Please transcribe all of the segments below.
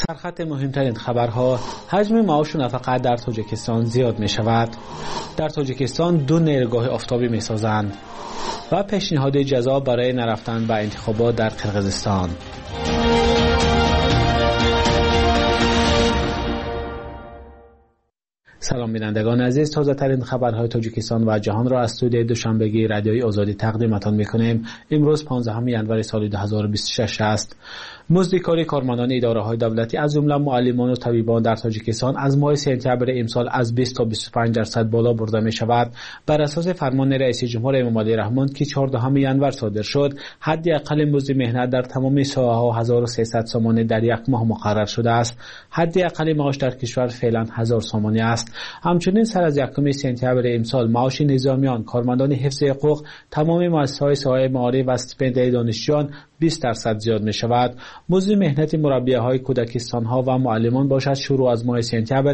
در خط مهمترین خبرها، حجم معاش و نفقات در تاجیکستان زیاد می شود. در تاجیکستان 2 نیروگاه آفتابی می سازند و پیشنهاد جزا برای نرفتن به انتخابات در قرقیزستان. سلام بینندگان عزیز، تازه ترین خبرهای تاجیکستان و جهان را از استودیوی دوشنبگی رادیوی آزادی تقدیمتان می‌کنیم. امروز 15 ژانویه سال 2026 است. مزد کاری کارمندان اداره‌های دولتی از جمله معلمان و طبیبان در تاجیکستان از ماه سپتامبر امسال از 20 تا 25% بالا برده می‌شود. بر اساس فرمان رئیس جمهور امام علی رحمان که 14 ژانویه صادر شد، حداقل مزد مهنت در تمام ساحه‌ها 1300 سومانی در یک ماه مقرر شده است. حداقل معاش در کشور فعلا 1000 سومانی است. همچنین سر از 1 سپتامبر امسال معاش نظامیان، کارمندان حفظ حقوق، تمام مؤسسه‌های ساحه معارف و استیپندیای دانشجویان 20% زیاد می شود. مزد مهنت مربیه‌های کودکستان‌ها و معلمان باشد شروع از ماه سپتامبر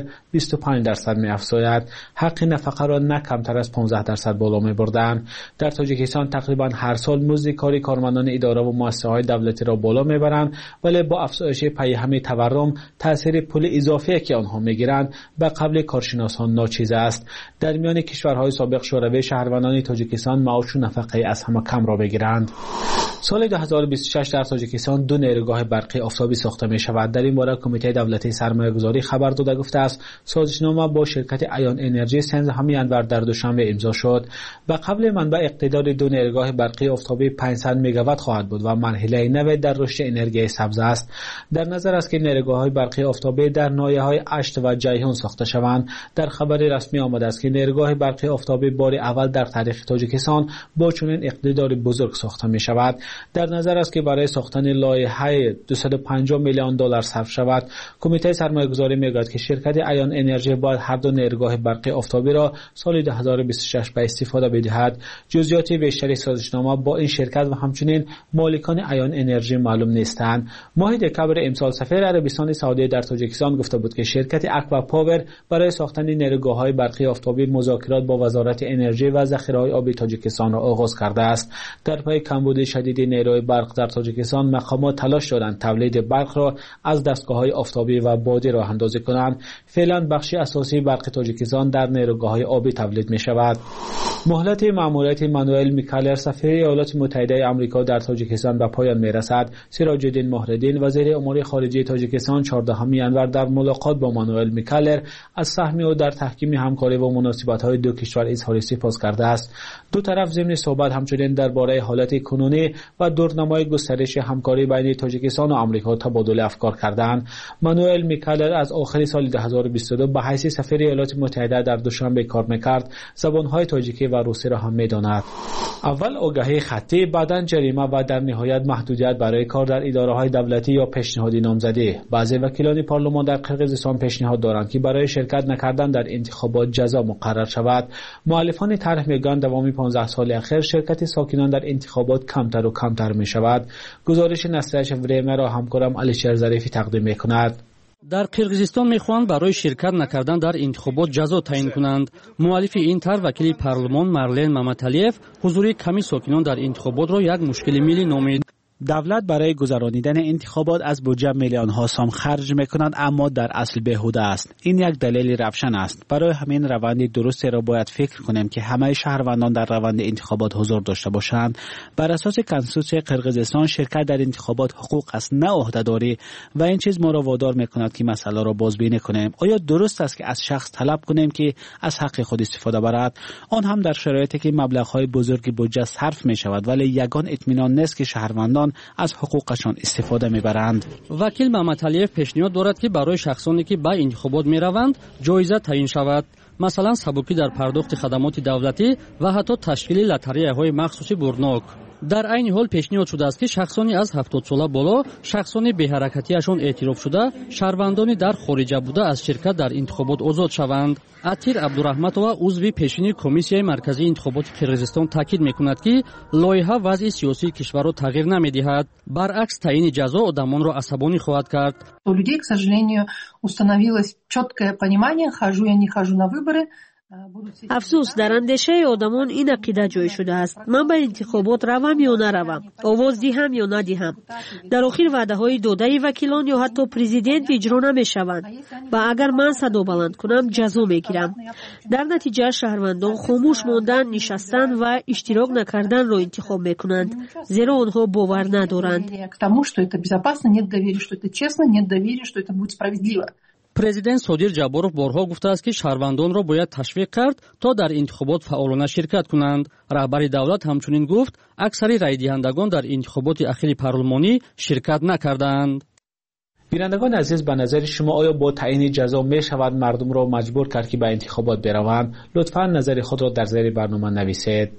25% می افزاید. حق نفقه را نه کمتر از 15% بالا می بردند. در تاجیکستان تقریبا هر سال مزد کاری کارمندان اداره و مؤسسه‌های دولتی را بالا می برند، ولی با افزایش پیهم تورم تاثیر پول اضافی که آنها می گیرند به قبل کارشناسان ناچیز است. در میان کشورهای سابق شوروی شهروندان تاجیکستان معاش و نفقه از همه کم را بگیرند. سال 2026 در تاجیکستان 2 نیروگاه برقی آفتابی ساخته می شود. در این باره کمیته دولتی سرمایه‌گذاری خبر داده گفته است سازشنامه با شرکت ایان انرژی 13 ژانویه در دوشنبه امضا شد. به قبل منبع اقتدار 2 نیروگاه برقی آفتابی 500 مگاوات خواهد بود و مرحله نو در رشد انرژی سبز است. در نظر است که نیروگاه‌های برقی آفتابی در ناحیه‌های اشت و جیهون ساخته شوند. در خبر رسمی آمده است که نیروگاه برقی آفتابی بار اول در تاریخ تاجیکستان با چنین اقتدار بزرگ ساخته می شود. در نظر است که برای ساختن لایحه 250 میلیون دلار صرف شود. کمیته سرمایه‌گذاری میگوید که شرکت ایان انرژی باید هر 2 نیروگاه برقی آفتابی را سال 2026 به استفاده بدهد. جزئیات بیشتری سازشنامه با این شرکت و همچنین مالکان ایان انرژی معلوم نیستند. ماه دکمبر امسال سفیر عربستان سعودی در تاجیکستان گفته بود که شرکت اکوا پاور برای ساختن نیروگاه‌های برقی آفتابی مذاکرات با وزارت انرژی و ذخیره‌های آبی تاجیکستان را آغاز کرده است. در پی کمبود شدید نیروی برق در تاجیکستان مقامات تلاش دارند تولید برق را از دستگاه‌های آفتابی و بادی راه اندازی کنند. فعلا بخشی اساسی برق تاجیکستان در نیروگاه‌های آبی تولید می‌شود. مهلت مأموریت مانوئل میکالر سفیر ایالات متحده آمریکا در تاجیکستان به پایان می‌رسد. سراج الدین مهردین وزیر امور خارجه تاجیکستان 14 ژانویه در ملاقات با مانوئل میکالر از سهم او در تحکیم همکاری و مناسبت‌های دو کشور اظهار سپاس کرده است. دو طرف ضمن صحبت همچنین درباره حالت کنونی و دورنمای گسترش همکاری بین تاجیکستان و آمریکا تبادل افکار کردند. مانوئل میکالر از آخر سال 2022 به حیث سفیر ایالات متحده در دوشنبه کار می‌کرد. زبان‌های تاجیکی و روسی را هم می‌داند. اول آگاهی خطی، بعداً جریمه و در نهایت محدودیت برای کار در اداره‌های دولتی یا پیشنهادی نامزدی. بعضی وکیلان پارلمان در قرقیزستان پیشنهاد دارند که برای شرکت نکردن در انتخابات جزا مقرر شود. مؤلفان طرح میگویند دوام 15 سال اخیر شرکت ساکنان در انتخابات کمتر و کمتر می‌شود. گزارش نسلش وریمه را همکارم علیشر ظریفی تقدیم می‌کند. در قرقیزستان میخواهند برای شرکت نکردن در انتخابات جزا تعیین کنند. مؤلف این طرح وکیل پارلمان مارلن مامتالیف حضور کمی ساکنان در انتخابات را یک مشکل ملی نامید. دولت برای گذراندن انتخابات از بودجه میلیون ها سوم خرج میکنند، اما در اصل بیهوده است. این یک دلیل روشن است. برای همین روند درستی را باید فکر کنیم که همه شهروندان در روند انتخابات حضور داشته باشند. بر اساس کنستیتوسیون قرقیزستان شرکت در انتخابات حقوق است، نه عهده‌داری، و این چیز ما را وادار میکند که مسئله را بازبینی کنیم. آیا درست است که از شخص طلب کنیم که از حق خود استفاده برد، آن هم در شرایطی که مبلغ‌های بزرگی بودجه صرف میشود ولی یگان اطمینان نیست که شهروندان از حقوقشان استفاده میبرند؟ وکیل مامتالیف پیشنهاد دارد که برای شخصانی که به انتخابات میروند جایزه تعیین شود، مثلا سبکی در پرداخت خدمات دولتی و حتی تشکیل لاتاری‌های مخصوصی برناک. در عین حال پیشنهاد شده است که شخصانی از 70 ساله بالا، شخصانی به حرکتیشان اعتراف شده، شهروندانی در خارج بوده از شرکت در انتخابات آزاد شوند. عطیر عبدالرحمتова عضو پیشین کمیسیای مرکزی انتخابات قرقیزستان تاکید میکند که لایحه وضع سیاسی کشور را تغییر نمیدهد، برعکس تعیین جزا آدمان را عصبانی خواهد کرد. У людей, к сожалению, установилось четкое понимание, хожу я, не хожу на выборы, افسوس در اندیشه آدمان این عقیده جای شده است: من به انتخابات روم یا نروم، آواز دهم یا ندهم. در آخر وعده های داده وکیلان یا حتی پرزیدنت اجرا نمیشوند و اگر من صدا بلند کنم جزا میگیرم. در نتیجه شهروندان خاموش ماندن، نشستن و اشتراک نکردن را انتخاب میکنند، زیرا آنها باور ندارند. президент Содир Ҷабборов борҳо гуфтааст ки шаҳрвандонро бояд ташвиқ кард то дар интихобот фаъолона ширкат кунанд. раҳбари давлат ҳамчунин гуфт аксари райдиҳандагон дар интихоботи ахири парлумонӣ ширкат накарданд. بینندگان عزیز، به نظر شما آیا با تعیین جزا می شود مردم را مجبور کرد که به انتخابات بروند؟ لطفاً نظر خود را در زیر برنامه نویسید.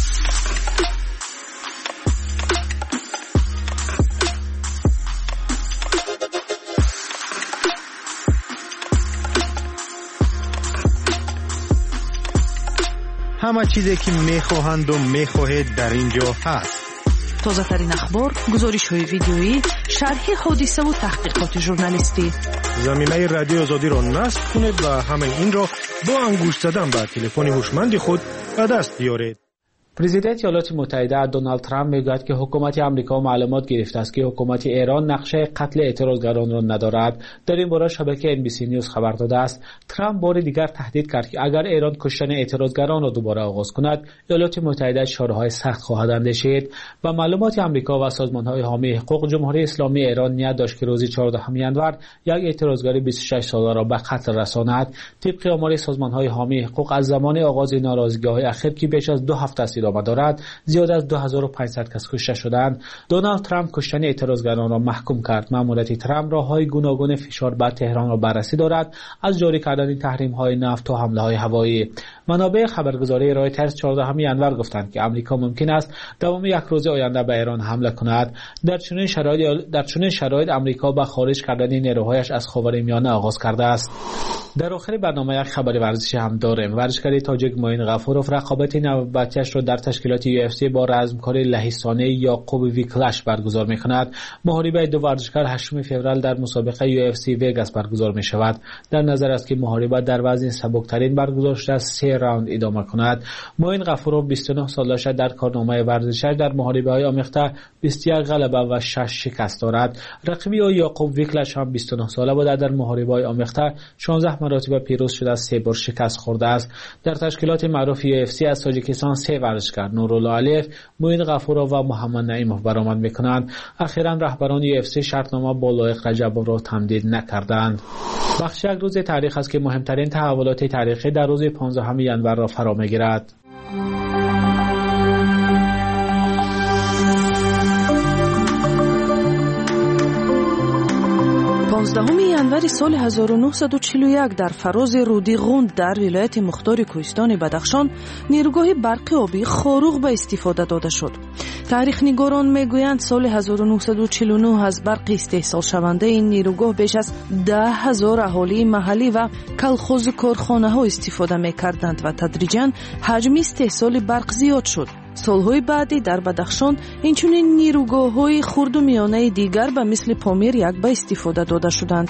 همه چیزی که میخواهند و میخواهید در اینجا هست. تازه ترین اخبار، گزارش های ویدیویی، شرح حادثه و تحقیقات ژورنالیستی. زمینه رادیو آزادی را نصب کنید و همه این را با انگشت زدن به تلفن هوشمند خود به دست بیارید. پرزیدنت ایالات متحده دونالد ترامپ میگوید که حکومت آمریکا معلومات گرفته است که حکومت ایران نقشه قتل اعتراضگران را ندارد. در این باره شبکه NBC نیوز خبر داده است. ترامپ بار دیگر تهدید کرد که اگر ایران کشتن اعتراضگران را دوباره آغاز کند، ایالات متحده چاره‌های سخت خواهد اندیشید. و معلومات آمریکا و سازمان‌های حامی حقوق، جمهوری اسلامی ایران نیت داشت که روز 14 ژانویه یک اعتراضگر 26 ساله را به قتل رساند. طبق آمار سازمان‌های حامی حقوق، از زمان آغاز ناراضگی‌های اخیر که بیش از 2 هفته است دارد، زیاد از 2500 کس کشته شدند. دونالد ترامپ کشتن اعتراضگران را محکوم کرد. ماموریت ترامپ راه‌های گوناگون فشار بر تهران را بررسی دارد، از جاری کردن تحریم‌های نفت تا حمله‌های هوایی. منابع خبرگزاری رایترز 14 ژانویه گفتند که آمریکا ممکن است دوام یک روز آینده به ایران حمله کند. در چنین شرایط آمریکا با خارج کردن نیروهایش از خاورمیانه آغاز کرده است. در آخر برنامه یک خبر ورزشی هم داریم. ورزشکار تاجیک معین غفورов رقابت نوبتیش را در تشکیلات UFC با رزمکار لهستانی یعقوب ویکلش برگزار می‌کند. محاربه دو ورزشکار 8 فوریه در مسابقه UFC وگاس برگزار می‌شود. در نظر است که محاربه در وزن سبکترین برگزار شده 3 راوند ادامه کند. معین غفورov 29 سالش در کارنامه ورزشی در محاربه‌های آمیخته 21 غلبه و 6 شکست دارد. رقیبی او یعقوب ویکلش هم 29 ساله بوده، در محاربه‌های آمیخته 16 مراتب پیروز شده، 3 بار شکست خورده است. در تشکیلات معروف UFC از تاجیکستان 3 ورزشکار نورالله علیف، معین غفورov و محمد نعیمov برآمد می‌کنند. اخیراً رهبران UFC شرطنامه با لایق رجبov را تمدید نکردند. بخش یک روز تاریخ است که مهمترین تحولات تاریخی در روز 15 ژانویه را فرا می‌گیرد. 15 январи соли 1941 дар фарози руди ғунд дар вилояти мухтори кӯҳистони Бадахшон нирӯгоҳи барқи обӣ хоруғ ба истифода дода шуд. таърихнигорон мегӯянд соли 1949 аз барқи истеҳсолшавандаи ин нирӯгоҳ беш аз 10,000 аҳолии маҳаллӣ ва калхозу корхонаҳо истифода мекарданд ва тадриҷан ҳаҷми истеҳсоли барқ зиёд шуд. солҳои баъдӣ дар Бадахшон инчунин нирӯгоҳҳои хурду миёнаи дигар ба мисли Помир як ба истифода дода шуданд.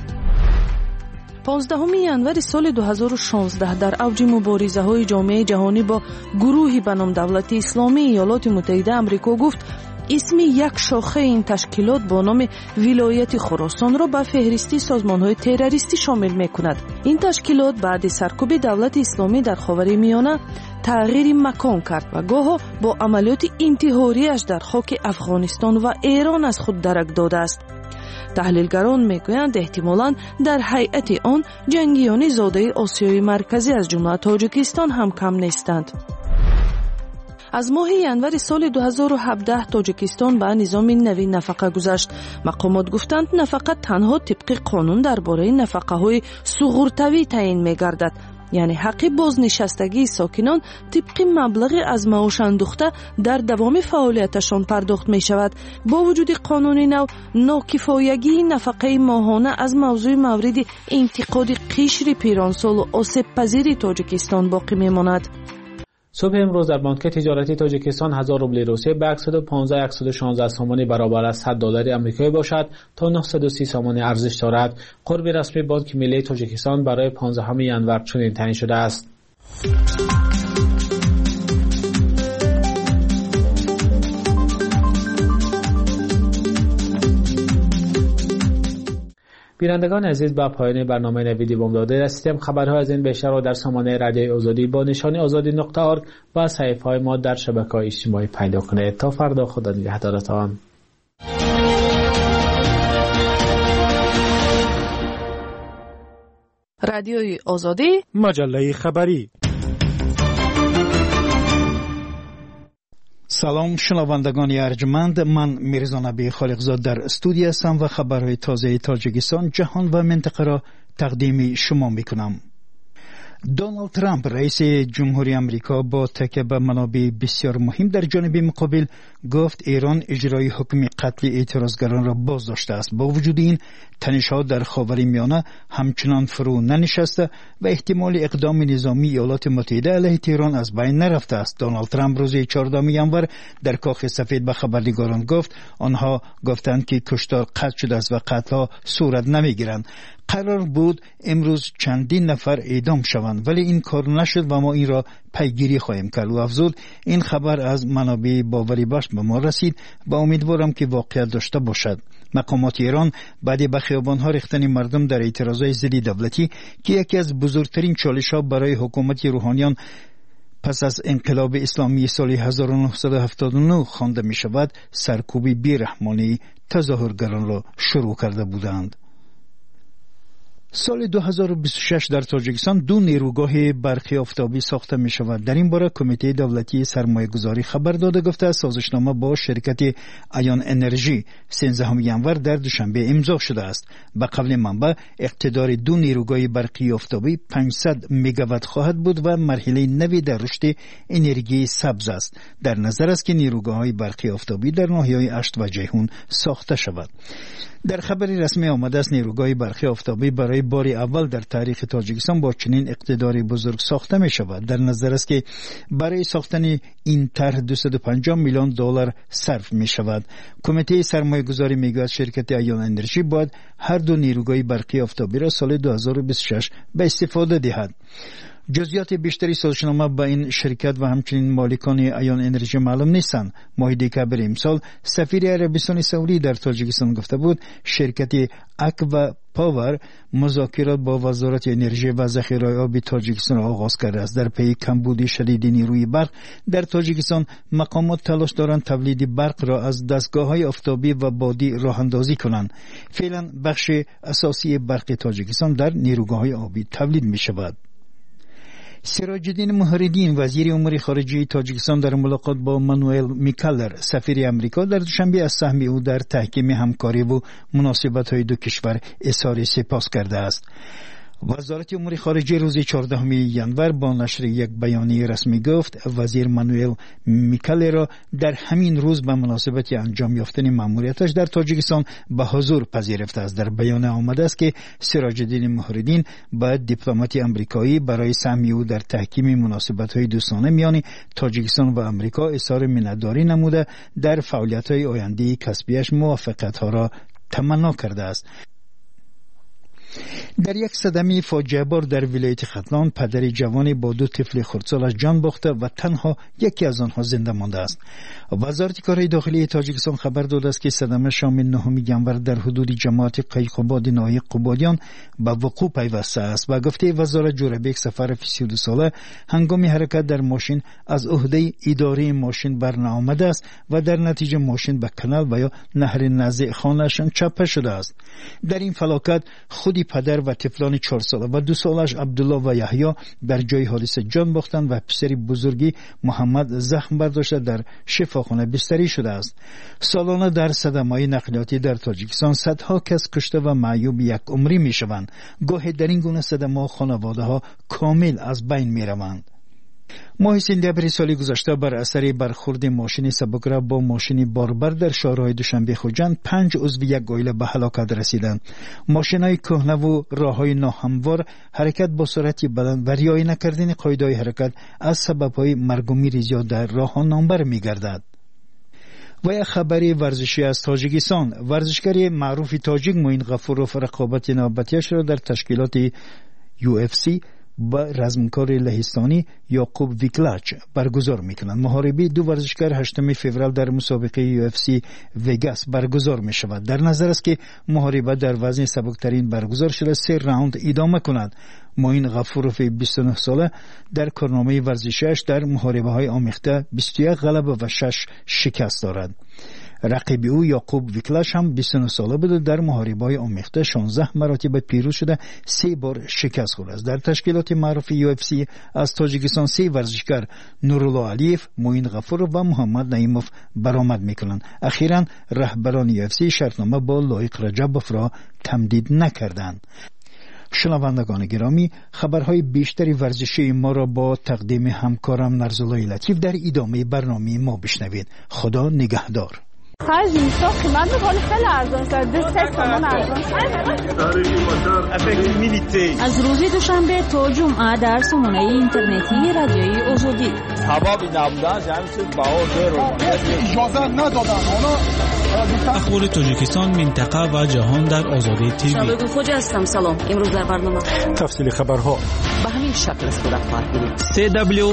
15 январи соли 2016 дар авҷи муборизаҳои ҷомеаи ҷаҳонӣ бо гурӯҳи ба ном Давлати Исломии Иёлоти Муттаҳида Амрико гуфт исми як шохаи ин ташкилот бо номи вилояти Хуросонро ба феҳристи созмонҳои террористӣ шомил мекунад. ин ташкилот баъди саркӯби Давлати Исломӣ дар Ховари Миёна тағйири макон кард ва гоҳо бо амалиёти интиҳориаш дар хоки Афғонистон ва Эрон аз худ дарак додааст. таҳлилгарон мегӯянд эҳтимолан дар ҳайати он ҷангиёни зодаи Осиёи марказӣ аз ҷумла Тоҷикистон ҳам кам нестанд. аз моҳи январи соли 2017 Тоҷикистон ба низоми нави нафақа гузашт. мақомот гуфтанд нафақа танҳо тибқи қонун дар бораи нафақаҳои суғуртавӣ таъин мегардад, яъне ҳаққи бознишастагии сокинон тибқи маблағи аз маош андӯхта дар давоми фаъолияташон пардохт мешавад. бо вуҷуди қонуни нав, нокифоягии нафақаи моҳона аз мавзӯи мавриди интиқоди қишри пиронсолу осебпазири Тоҷикистон боқӣ мемонад. صبح امروز در بانک تجارتی تاجیکستان 1000 روبل روسیه به 115-116 سامانی برابر از $100 آمریکایی باشد تا 930 سامانی ارزش دارد. قرب رسمی بانک ملی تاجیکستان برای 15 ژانویه چنین تعیین شده است. بینندگان عزیز، به پایان برنامه نویدی بوم داده رسیدیم. خبرها از این بیشتر را در سامانه رادیوی آزادی با نشانی azadi.org و صفحه‌های ما در شبکه‌های اجتماعی پیدا کنید. تا فردا، خدا نگهدارتان. رادیوی آزادی، مجله خبری. سلام شنوندگان ارجمند، من میرزا نبی خالقزاد در استودیو هستم و خبرهای تازه تاجیکستان، جهان و منطقه را تقدیم شما میکنم. دونالد ترامپ رئیس جمهوری آمریکا با تکیه به منابع بسیار مهم در جانب مقابل گفت ایران اجرای حکم قتل اعتراضگران را بازداشته است. با وجود این تنش‌ها در خاورمیانه همچنان فرو ننشسته و احتمال اقدام نظامی ایالات متحده علیه تهران از بین نرفته است. دونالد ترامپ روز 14 ژانویه در کاخ سفید به خبرنگاران گفت آنها گفتند که کشتار قطع شده است و قتل‌ها صورت نمی‌گیرند. قرار بود امروز چندین نفر اعدام شوند ولی این کار نشد و ما این را پیگیری خواهیم کرد. و افزود این خبر از منابع باوری بخش به ما رسید و امیدوارم که واقعیت داشته باشد. مقامات ایران بعد به خیابان‌ها ریختن مردم در اعتراضات ضد دولتی که یکی از بزرگترین چالش‌ها برای حکومت روحانیان پس از انقلاب اسلامی سال 1979 خوانده می شود، سرکوب بی‌رحمانه تظاهرگران را شروع کرده بودند. سال 2026 در تاجیکستان 2 نیروگاه برقی آفتابی ساخته می شود. در این باره کمیته دولتی سرمایه گذاری خبر داده گفته سازشنامه با شرکت ایون انرژی 13 ژانویه در دوشنبه امضا شده است. به قول منبع اقتدار 2 نیروگاه برقی آفتابی 500 مگاوات خواهد بود و مرحله نوی در رشد انرژی سبز است. در نظر است که نیروگاه‌های برقی آفتابی در ناحیه‌های اشت و جیهون ساخته شود. در خبری رسمی آمده است نیروگاه برقی آفتابی برای بار اول در تاریخ تاجیکستان با چنین اقتداری بزرگ ساخته می شود. در نظر است که برای ساختن این طرح 250 میلیون دلار صرف می شود. کمیته سرمایه گذاری می گوید شرکت ایون انرژی باید هر 2 نیروگاه برقی آفتابی را سال 2026 به استفاده دهد. جزئیات بیشتری سازشنامه با این شرکت و همچنین مالکان ایون انرژی معلوم نیستند. ماه دسامبر امسال سفیر عربستان سعودی در تاجیکستان گفته بود شرکت اکوا پاور مذاکرات با وزارت انرژی و ذخیره آب تاجیکستان آغاز کرده است. در پی کمبود شدید نیروی برق در تاجیکستان مقامات تلاش دارند تولید برق را از دستگاه‌های آفتابی و بادی راه اندازی کنند. فعلا بخش اساسی برق تاجیکستان در نیروگاه‌های آبی تولید می‌شود. سراج الدین محردین وزیر امور خارجه تاجیکستان در ملاقات با مانوئل میکالر سفیر آمریکا در دوشنبه از سهم او در تحکیم همکاری و مناسبت‌های دو کشور اظهار سپاس کرده است. وزارت امور خارجه روز 14 ژانویه با نشر یک بیانیه رسمی گفت وزیر مانوئل میکالر را در همین روز به مناسبت انجام یافتن مأموریتش در تاجیکستان به حضور پذیرفته است. در بیانیه آمده است که سراج الدین محردین باید دیپلمات آمریکایی برای سهم او در تحکیم مناسبت‌های دوستانه میان تاجیکستان و آمریکا اظهار منتداری نموده در فعالیت‌های آینده کسبیش موافقت‌ها را تمنا کرده است. در یک صدمه فاجعه بار در ولایت ختلان پدر جوان با 2 طفل خردسالش جان باخته و تنها یکی از آنها زنده مانده است. وزارت کارهای داخلی تاجیکستان خبر داده است که صدمه شام 9 ژانویه در حدود جماعت قیق‌آباد ناحیه قبادیان به وقوع پیوسته است و گفته وزارت جوربک سفر 32 ساله هنگام حرکت در ماشین از عهده اداره ماشین برنآمده است و در نتیجه ماشین به کانال و یا نهر نزدیک خانه‌شان چپه شده است. در این فلاکت خودی پدر و طفلان 4 ساله و 2 سالش عبدالله و یحیی در جای حادثه جان باختند و پسر بزرگی محمد زخم برداشته در شفاخانه بستری شده است. سالانه در صدمه‌های نقلیاتی در تاجیکستان صدها کس کشته و معیوب یک عمری می شوند. گاهی در این گونه صدمه خانواده‌ها کامل از بین می روند. ماه سپتامبر سال گذشته بر اثر برخورد ماشین سبک‌رو با ماشین باربر در شهرهای دوشنبه خوجند 5 عضو یک عائله به هلاکت رسیدند. ماشین‌های کهنه و راه‌های ناهموار، حرکت با سرعت بلند و رعایت نکردن قاعده‌های حرکت از سبب‌های مرگ و میر زیاد در راه‌ها نامبر می‌گردد. و یک خبری ورزشی از تاجیکستان. ورزشکار معروف تاجیک معین غفورov رقابت نوبتیش را در تشکیلات UFC با رزمکار لهستانی یعقوب ویکلاچ برگزار میکنند. محاربه دو ورزشکار 8 فوریه در مسابقه UFC وگاس برگزار می شود. در نظر است که محاربه در وزن سبکترین برگزار شده 3 راوند ادامه کند. معین غفوروف 29 ساله در کارنامه ورزشیش در محاربه های آمیخته 21 غلبه و 6 شکست دارد. رقیب او یعقوب ویکلاش هم 29 ساله بود، در محاربه‌های آمیخته 16 مراتب پیروز شده 3 بار شکست خورده است. در تشکیلات معروف UFC از تاجیکستان 3 ورزشکار نورالله علیف، معین غفورov و محمد نعیموف برآمد میکنند. اخیراً رهبران UFC شرطنامه با لایق رجبوف را تمدید نکردند. شنوندگان گرامی، خبرهای بیشتری ورزشی ما را با تقدیم همکارم نرزالله لطیف در ادامه برنامه ما بشنوید. خدا نگهدار. خرج اینستا قیمت میکنه خیلی ارزان شده 3 تومن ارزان شده. از روز دوشنبه تا جمعه در سامانه اینترنتی رادیوی آزادی حبابی نبودن جمعیت باور اجازه ندادن. اخبار تاجیکستان، منطقه و جهان در آزادی تیوی. شبه خوجا هستم. سلام. امروز در برنامه تفصیل خبرها به همین شکل صورت خواهد گرفت.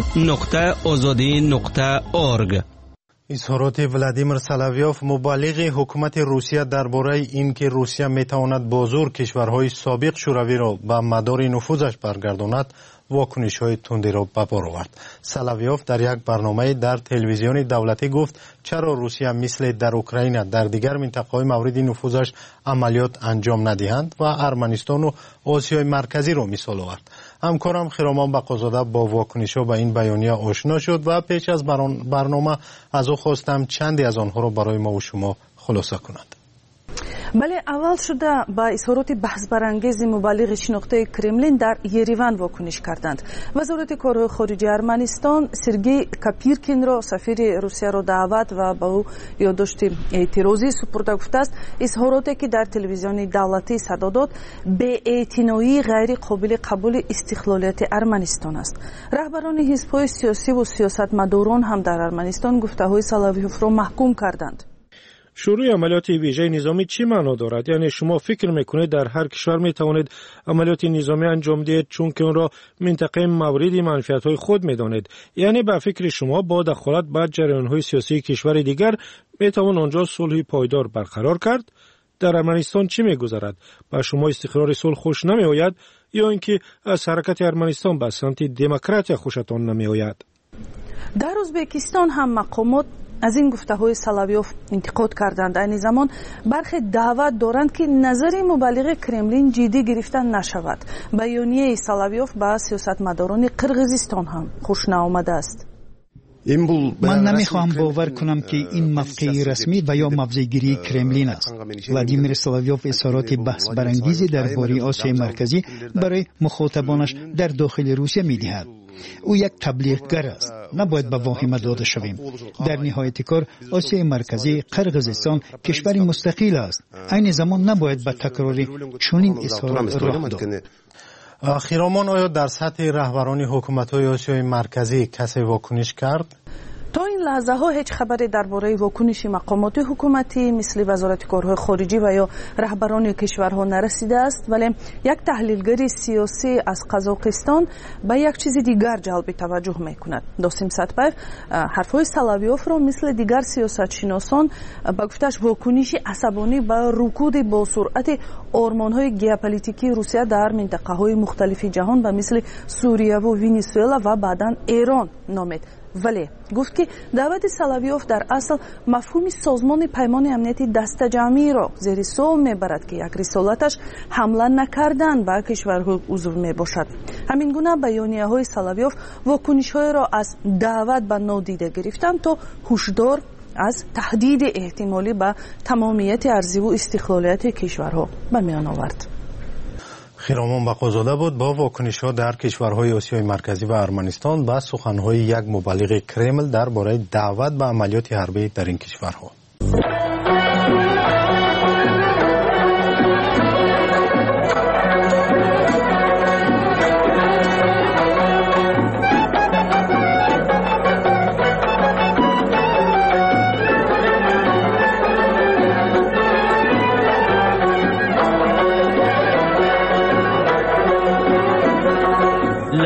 www.azadi.org. اظهارات ولادیمیر سلاویوف مبلغ حکومت روسیه درباره اینکه روسیه میتواند با زور کشورهای سابق شوروی را به مدار نفوذش برگرداند واکنش‌های تندی را به بار آورد. سلاویوف در یک برنامه در تلویزیون دولتی گفت چرا روسیه مثل در اوکراین در دیگر منطقه‌های مورد نفوذش عملیات انجام ندهند و ارمنستان و آسیای مرکزی را مثال آورد. همکارم خرامان بقازاده با واکنش‌ها به این بیانیه آشنا شد و پیش از برنامه از او خواستم چندی از آنها را برای ما و شما خلاصه کند. بله، اول شده با اظهارات بحث برانگیز مبلغ شناخته کرملین در یریوان واکنش کردند. وزارت کارهای خارجه ارمنستان سرگئی کاپیرکین را سفیر روسیه را دعوت و با او یادداشت اعتراضی سپرده گفته است اظهاراتی که در تلویزیون دولتی صدا داد بی‌اعتنایی غیر قابل قبول استقلالیت ارمنستان است. رهبران حزب‌های سیاسی و سیاستمداران هم در ارمنستان گفته‌های سلاویوف را محکوم کردند. شروع عملیات ویژه نظامی چی معنا دارد؟ یعنی شما فکر میکنید در هر کشور میتوانید عملیات نظامی انجام دهید چون که اون را منطقه مورد منفعت‌های خود میدانید؟ یعنی به فکر شما با دخالت به جریان‌های سیاسی کشور دیگر میتوان آنجا صلح پایدار برقرار کرد؟ در ارمنستان چی میگذرد؟ به شما استقرار صلح خوش نمیآید یا اینکه از حرکت ارمنستان به سمت دموکراسی خوشتان نمیآید؟ در ازبکستان هم مقامات از این گفته‌های سلاویوف انتقاد کردند. این زمان برخی دعوت دارند که نظر مبلغ کرملین جدی گرفته نشود. بیانیه سلاویوف با سیاستمداران قرقیزستان هم خوش نآمده است. من نمیخواهم باور کنم که این موقع رسمی و یا موضع‌گیری کرملین است. ولادیمیر سلاویوف اظهارات بحث برانگیزی درباره آسیای مرکزی برای مخاطبانش در داخل روسیه می‌دهد. او یک تبلیغگر است، نباید به واهمه داده شویم. در نهایت کار آسیای مرکزی قرقیزستان کشوری مستقل است. این زمان نباید به تکرار چنین اظهارات راه داد. خرامان، آیا در سطح رهبران حکومت‌های آسیای مرکزی کسی واکنش کرد؟ تا این لحظه ها هیچ خبری درباره واکنش مقامات حکومتی مثل وزارت کارهای خارجی و یا رهبران کشورها نرسیده است، ولی یک تحلیلگر سیاسی از قزاقستان به یک چیز دیگر جلب توجه میکند. داسیم ساتپاев حرفهای سلاویوف را مثل دیگر سیاستشناسان با گفتش واکنش عصبانی به رکود با سرعت آرمان‌های ژئوپلیتیکی روسیه در منطقه‌های مختلف جهان به مثل سوریه و ونزوئلا و بعداً ایران نامید. ولی گفت که دعوت سلاویوف در اصل مفهوم سازمان پیمان امنیتی دسته جمعی را زیر سوال میبرد که یک رسالتش حمله نکردن به کشورها عضو میباشد. همین گونه بیانیه های سلاویوف واکنش های را از دعوت به نادیده گرفتن تا هشدار از تهدید احتمالی به تمامیت ارضی و استقلالیت کشورها به میان آورد. خرامان بقازاده بود با واکنش‌ها در کشورهای آسیای مرکزی و ارمنستان به سخن‌های یک مبلغ کرمل درباره دعوت به عملیات حربی در این کشورها.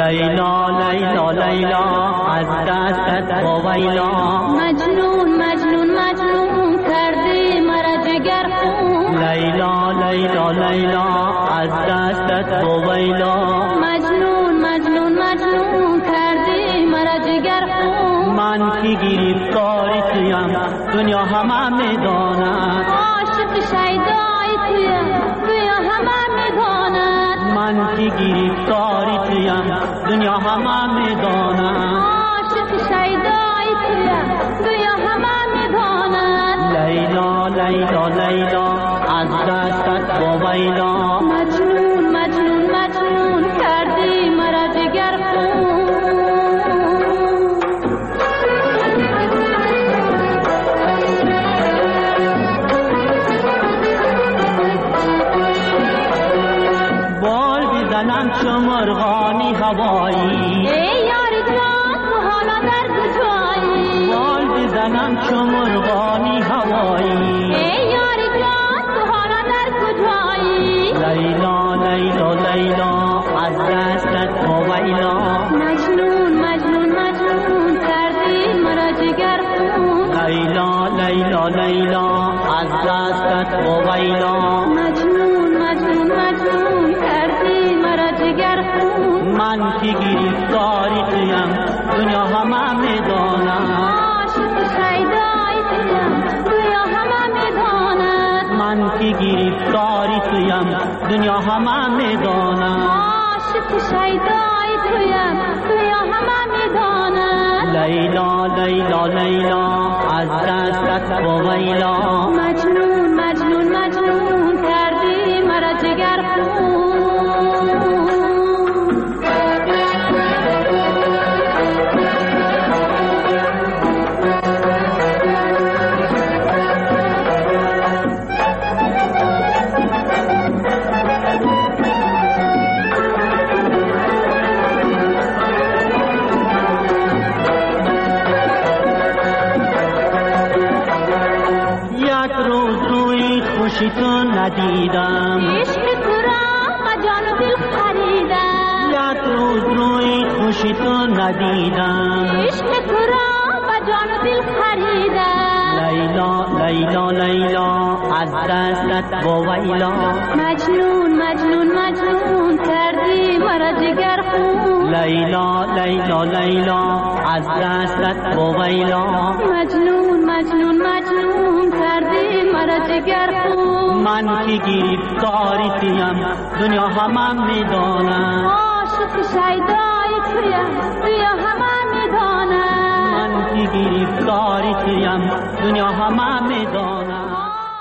لیلا لیلا لیلا از دستت ویلا مجنون مجنون مجنون کردی مرا جگر خون لیلا لیلا لیلا از دستت ویلا مجنون مجنون مجنون کردی مرا جگر خون من که گرفتاری تویم دنیا همه میداند عاشق شیدای تویم دنیا همه میداند من که گرفتاری تویم دنیا همه میداند عاشق شیدای تویم دنیا همه میداند لیلا لیلا لیلا از دستت ویلا مجنون مجنون مجنون کردی مرا جگر خون بال بزنم چو مرغانی هوایی ای یار جان تو حالا در کجایی بال بزنم چو مرغانی هوایی ای یار جان تو حالا در کجایی لیلا لیلا لیلا از دستت ویلا مجنون مجنون مجنون کردی مرا جگر خون لیلا لیلا لیلا از دستت ویلا مجنون مجنون مجنون کردی مرا جگر خون من که گرفتاری تویم دنیا همه میداند عاشق شیدای تویم دنیا همه میداند من که گرفتاری تویم دنیا همه میداند عاشق شیدای تویم دنیا همه میداند لیلا لیلا لیلا از دستت ویلا مجنون مجنون مجنون کردی مرا جگر خون خوشی تو ندیدم عشق تو را با جان و دل خریدم یک روز روی خوشی تو ندیدم عشق تو را با جان و دل خریدم لیلا لیلا لیلا از دستت ویلا مجنون مجنون مجنون کردی مرا جگر خون لیلا لیلا لیلا از دستت ویلا مجنون مجنون مجنون کردی مرا جگر خون من که گرفتاری تویم دنیا همه میداند عاشق شیدای تویم دنیا همه میداند من که گرفتاری تویم دنیا همه میداند.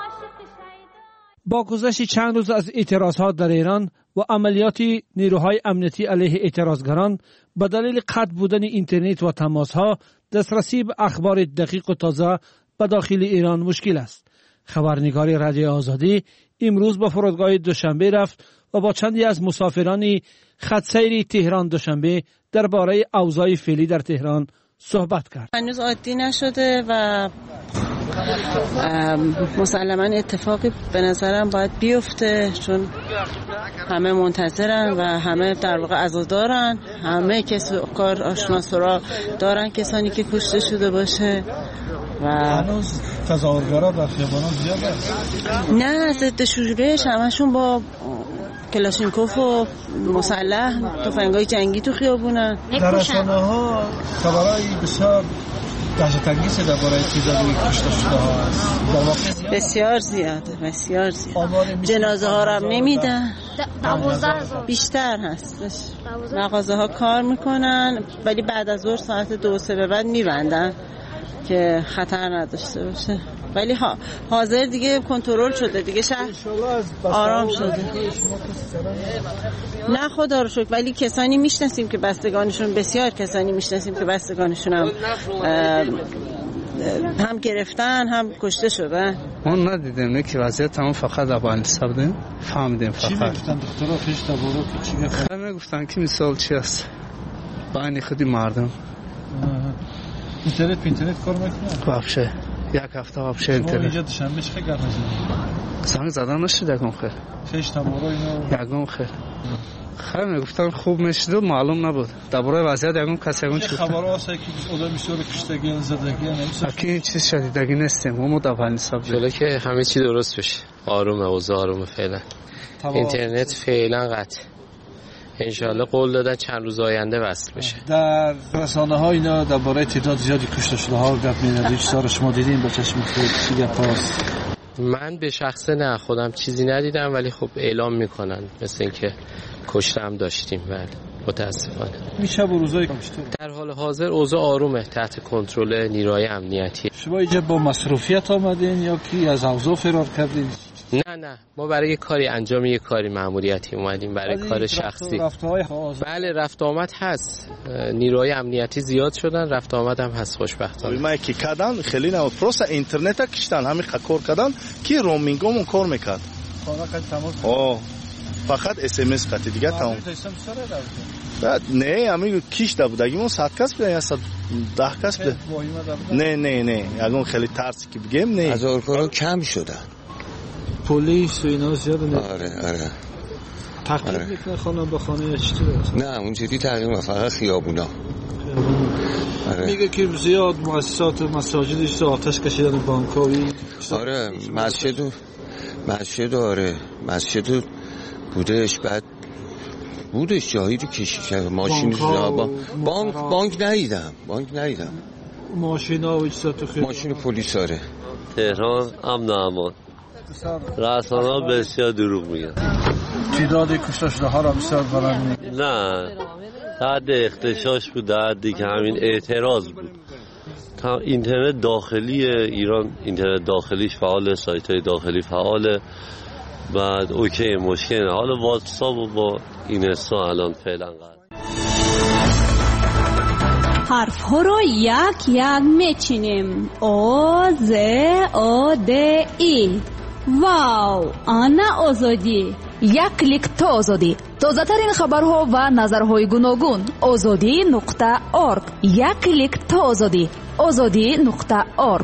با گذشت چند روز از اعتراضات در ایران و عملیات نیروهای امنیتی علیه اعتراضگران به دلیل قطع بودن اینترنت و تماس‌ها دسترسی به اخبار دقیق و تازه به داخل ایران مشکل است. خبرنگار رادیو آزادی امروز به فرودگاه دوشنبه رفت و با چندی از مسافران خط سیر تهران دوشنبه درباره اوضاع فعلی در تهران صحبت کرد. هنوز عادی نشده و مسلماً اتفاقی به نظرم باید بیفته، چون همه منتظرن و همه در واقع عزادارن، همه کار آشناسورا دارن کسانی که کشته شده باشه و هنوز تظاهرگرا در خیابانات زیاده. نه، ضد شورش همشون با کلاشینکوف و مسلح تفنگای جنگی تو خیابونن. در رسانه‌ها خبرای بسیار دهشت‌انگیز درباره تعداد کشته شده ها است. بسیار زیاده، بسیار زیاد. جنازه ها رو هم نمیدن. 12,000 بیشتر هست. مغازه ها کار میکنن ولی بعد از ظهر ساعت 2-3 به بعد میبندن که خطر نداشته باشه. ولی حاضر دیگه کنترل شده، دیگه شهر آرام شده. نه خدا رو شکر، ولی کسانی میشناسیم که بستگانشون، بسیار کسانی میشناسیم که بستگانشون هم گرفتن هم کشته شدن. ما ندیدیم، نه که وضعیت هم فقط افغانستان بودیم، فهمیدیم فقط. چی میگفتن دکترها پیش تبارو که چی گفتن؟ میگفتن که مثال چی است بین خودی مردم. اینترنت کار میکنه؟ وابشه یک هفته وابشه اینترنت. اینجا دوشنبه چه گرم شده؟ زنگ زدن نشد یکم خیر. پیش تبارو اینو یکم خیر. خیر میگفتن خوب میشد معلوم نبود درباره وضعیت اون کسی اون چه خبر هست که آدم بسیار کشتگی زدگی نمیشه اکی چیز شدیدگی نیستیم ما دفعه حساب جلو که همه چی درست بشه آرومه اوضاع آرومه فعلا اینترنت فعلا قطع انشالله قول دادن چند روز آینده وصل بشه. در رسانه ها اینا درباره تعداد زیادی کشته شده ها گپ می‌زنید چطور شما دیدین با چشم خود چی گپاست؟ من به شخصه نه خودم چیزی ندیدم ولی خب اعلام میکنن مثل اینکه کشته هم داشتیم ولی متاسفانه میشه روزای در حال حاضر اوضاع آرومه تحت کنترل نیروهای امنیتی. شما اینجا با مصروفیت آمدین یا کی از اوضاع فرار کردین؟ نه ما برای کاری انجام یک کاری مأموریتی اومدیم برای کار شخصی. بله رفت آمد هست نیروهای امنیتی زیاد شدن رفت آمد هم هست خوشبختانه. ما کی کردن خیلی نه پروسه اینترنت کشتن همین کار کردن کی رومینگمون کار میکرد. فقط اس ام اس قطع دیگه تمام. نه همین کیشته بودگیمون 100 کس بود یا 110 کس بود. نه اگه خیلی ترسی که بگم نه. هزار کارا کم شدن. پلیس و اینا زیاد نه. آره. تقریبا میکنه خانه به خانه چطوره؟ نه اونجوری تقریبا فقط خیابونا. میگه که زیاد مؤسسات مساجدش آتش کشیدن بانک‌هایی. آره مسجد بودش بعد بودش جایی رو کشید ماشین بانک ندیدم ماشین پلیس آره. تهران امن و امان رسانه‌ها بسیار دروغ میگن تعداد کشته شده ها را بسیار بلند میگن نه حد اختشاش بود حدی که همین اعتراض بود اینترنت داخلی ایران اینترنت داخلیش فعال سایت‌های داخلی فعاله بعد اوکی مشکل حالا واتساپ و با اینستا الان فعلا قرار حرف ها رو یک میچینیم او ز او د ای واو آنا آزادی یک کلیک تا آزادی تازه‌ترین خبرها و نظرهای گوناگون azadi.org یک کلیک تا آزادی azadi.org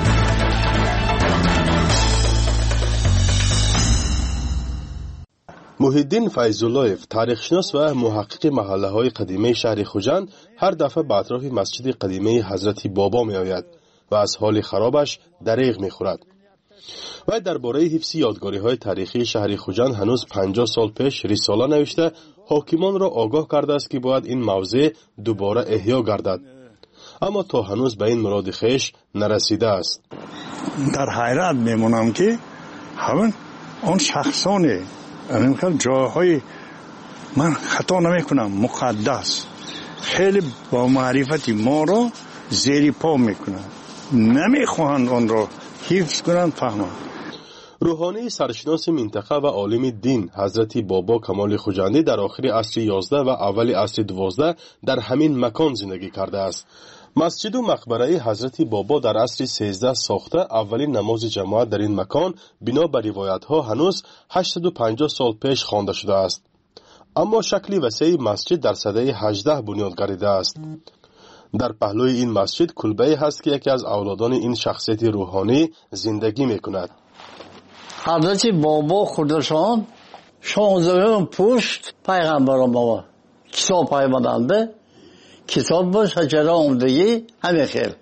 محیدین فیض‌الله‌یف تاریخشناس و محقق محله‌های قدیمی شهر خوجند هر دفعه به اطراف مسجد قدیمی حضرت بابا می‌آید و از حال خرابش دریغ می‌خورد. و درباره حفظ یادگاری‌های تاریخی شهر خوجند هنوز 50 سال پیش رساله نوشته حاکمان را آگاه کرده است که باید این موضع دوباره احیا گردد. اما تا هنوز به این مراد خویش نرسیده است. در حیرت میمونم که همون اون شخصانی امکان جاهای من خطا نمیکنم مقدس خیلی با معرفتی ما رو زیر پا میکنن نمیخواهند اون رو حفظ کنند فهمند. روحانی سرشناس منطقه و عالم دین حضرت بابا کمال خوجندی در آخر عصر 11 و اول عصر 12 در همین مکان زندگی کرده است. مسجد و مقبره حضرت بابا در عصر 13 ساخته اولین نماز جماعت در این مکان بنا بر روایت ها هنوز 850 سال پیش خوانده شده است. اما شکلی وسیع مسجد در سده 18 بنیاد گردیده است. در پهلوی این مسجد کلبه‌ای هست که یکی از اولادان این شخصیت روحانی زندگی میکند. حضرت بابا خودشان 16 پشت پیغمبر ما کتاب پیامدند کتاب با شجره آمدگی همه خیل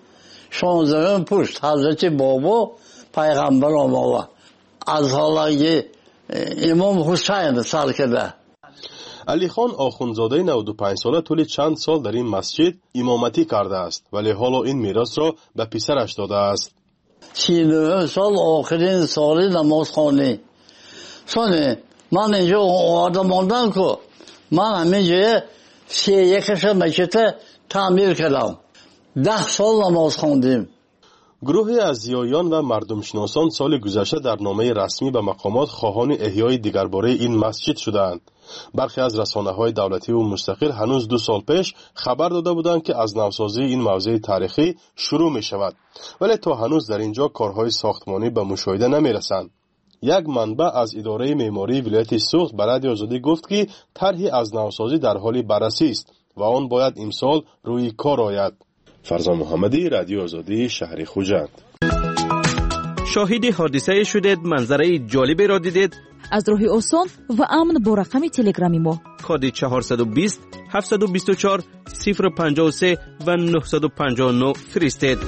16 پشت حضرت بابا پیغمبر ما از حالا امام حسین سر کرده. علی خان آخوندزاده 95 ساله طول چند سال در این مسجد امامتی کرده است ولی حالا این میراث را به پسرش داده است. 39 سال آخرین سال نمازخوانی سونه من اینجا آدم ماندم که من همینجا 31 مسجد تعمیر کردم 10 سال نماز خواندیم. گروهی از زیایان و مردم شناسان سال گذشته در نامه رسمی به مقامات خواهان احیای دیگرباره این مسجد شدند. برخی از رسانه‌های دولتی و مستقل هنوز 2 سال پیش خبر داده بودند که از نوسازی این موضع تاریخی شروع می شود ولی تا هنوز در اینجا کارهای ساختمانی به مشاهده نمی رسند. یک منبع از اداره معماری ولایت سوخت به رادیو آزادی گفت که طرحی از نوسازی در حال بررسی است و آن باید امسال روی کار آید. فرزان محمدی، رادیو آزادی، شهر خوجند. شاهد حادثه شدید، منظره جالبی را دیدید؟ از راه آسان و امن با رقم تلگرامی ما کد 420 724 053 و 959 فرستید.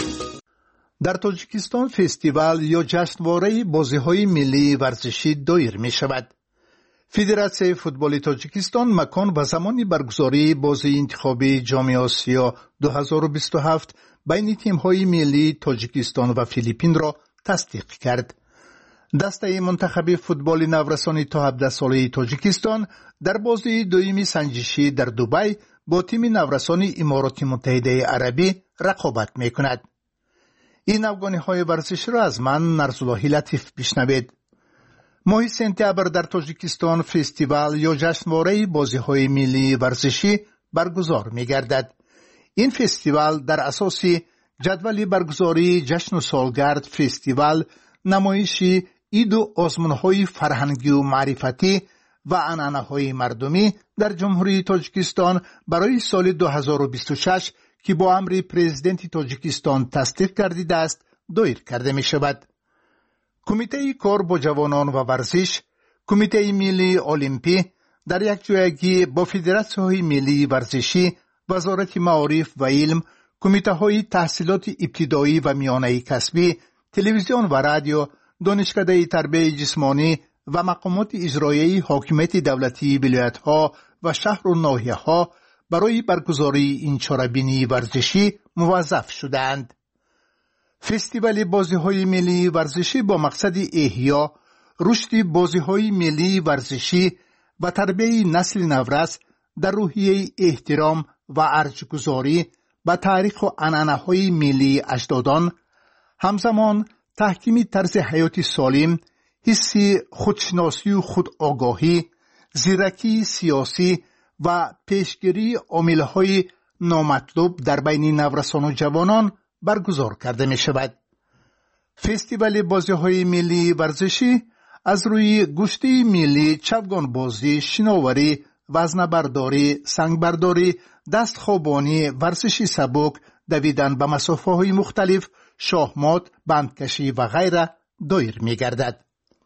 در تاجیکستان فستیوال یا جشنواره بازی‌های ملی ورزشی دایر می شود. فدراسیون فوتبال تاجیکستان مکان و زمان برگزاری بازی انتخابی جام آسیا 2027 بین تیم‌های ملی تاجیکستان و فیلیپین را تصدیق کرد. دسته منتخب فوتبال نورسانی تا 17 ساله تاجیکستان در بازی دویمی سنجشی در دبی با تیم نورسانی امارات متحده عربی رقابت می‌کند. این افغانی‌های ورزشی را از من نرزاللهی لطیف بشنوید. ماه سپتامبر در تاجیکستان فستیوال یا جشنواره بازی‌های ملی ورزشی برگزار می‌گردد. این فستیوال در اساس جدول برگزاری جشن و سالگرد فستیوال، نمایشی عید و آزمون‌های فرهنگی و معرفتی و عنعنه‌های مردمی در جمهوری تاجیکستان برای سال 2026 که با امر پرزیدنت تاجیکستان تصدیق گردیده است دایر کرده می شود. کمیته کار با جوانان و ورزش، کمیته ملی المپی در یک جایگی با فدراسیون ملی ورزشی، وزارت معارف و علم، کمیته های تحصیلات ابتدایی و میانه کسبی، تلویزیون و رادیو، دانشکده تربیت جسمانی و مقامات اجرایی حاکمیت دولتی ولایت‌ها و شهر و ناحیه‌ها برای برگزاری این چاره‌بینی ورزشی موظف شدند. فستیوال بازی‌های ملی ورزشی با مقصد احیا، رشد بازی‌های ملی ورزشی و تربیت نسل نورس در روحیه احترام و ارزش‌گذاری به تاریخ و عنعنه‌های ملی اجدادان، همزمان تحکیم طرز حیات سالم، حس خودشناسی و خودآگاهی، زیرکی سیاسی و پیشگیری عامل‌های نامطلوب در بین نورسان و جوانان برگزار کرده می شود. فستیوال بازی‌های ملی ورزشی از روی گشته ملی چوگان بازی، شناوری، وزنه‌برداری، سنگبرداری، دستخوابانی، ورزش سبک، دویدن به مسافه‌های مختلف، شاهمات، بندکشی و غیره دایر می گردد.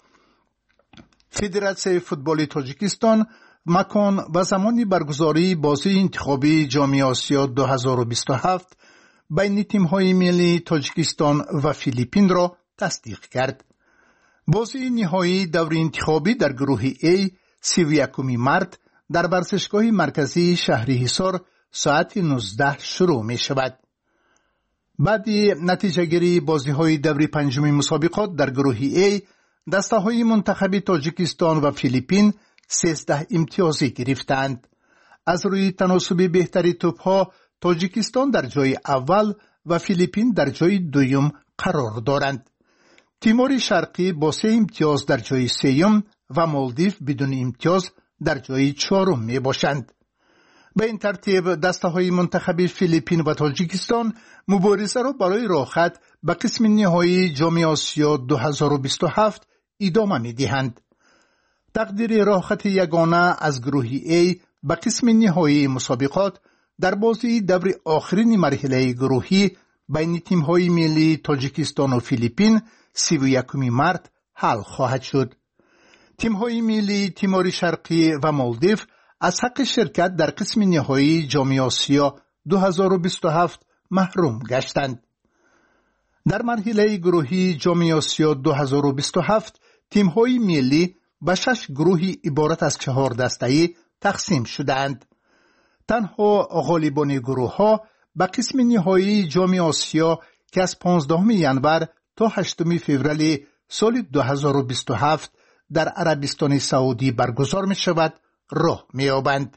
فدراسیون فوتبال تاجیکستان مکان و زمان برگزاری بازی انتخابی جام آسیا 2027 بین تیم‌های ملی تاجیکستان و فیلیپین را تصدیق کرد. بازی نهایی دور انتخابی در گروه A 31 مارس در ورزشگاه مرکزی شهر حصار ساعت 19 شروع می شود. بعد نتیجه گیری بازی‌های دور پنجم مسابقات در گروه A دسته‌های منتخب تاجیکستان و فیلیپین 13 امتیازی گرفتند. از روی تناسب بهتری توپ‌ها تاجیکستان در جای اول و فیلیپین در جای دوم قرار دارند. تیمور شرقی با 3 امتیاز در جای سوم و مالدیو بدون امتیاز در جای چهارم می باشند. به این ترتیب دسته‌های منتخب فیلیپین و تاجیکستان مبارزه را برای راحت به قسم نهایی جام آسیا 2027 ادامه می دهند. تقدیر راحت یگانه از گروه A به قسم نهایی مسابقات در بازی دور آخرین مرحله گروهی بین تیم‌های ملی تاجیکستان و فیلیپین 31 مارس حل خواهد شد. تیم‌های ملی تیمور شرقی و مالدیو از حق شرکت در قسم نهایی جام آسیا 2027 محروم گشتند. در مرحله گروهی جام آسیا 2027 تیم‌های ملی به 6 گروهی عبارت از 4 دسته‌ای تقسیم شدند. تنها غالبان گروه‌ها به قسم نهایی جام آسیا که از 15 ژانویه تا 8 فوریه سال 2027 در عربستان سعودی برگزار می شود راه می یابند.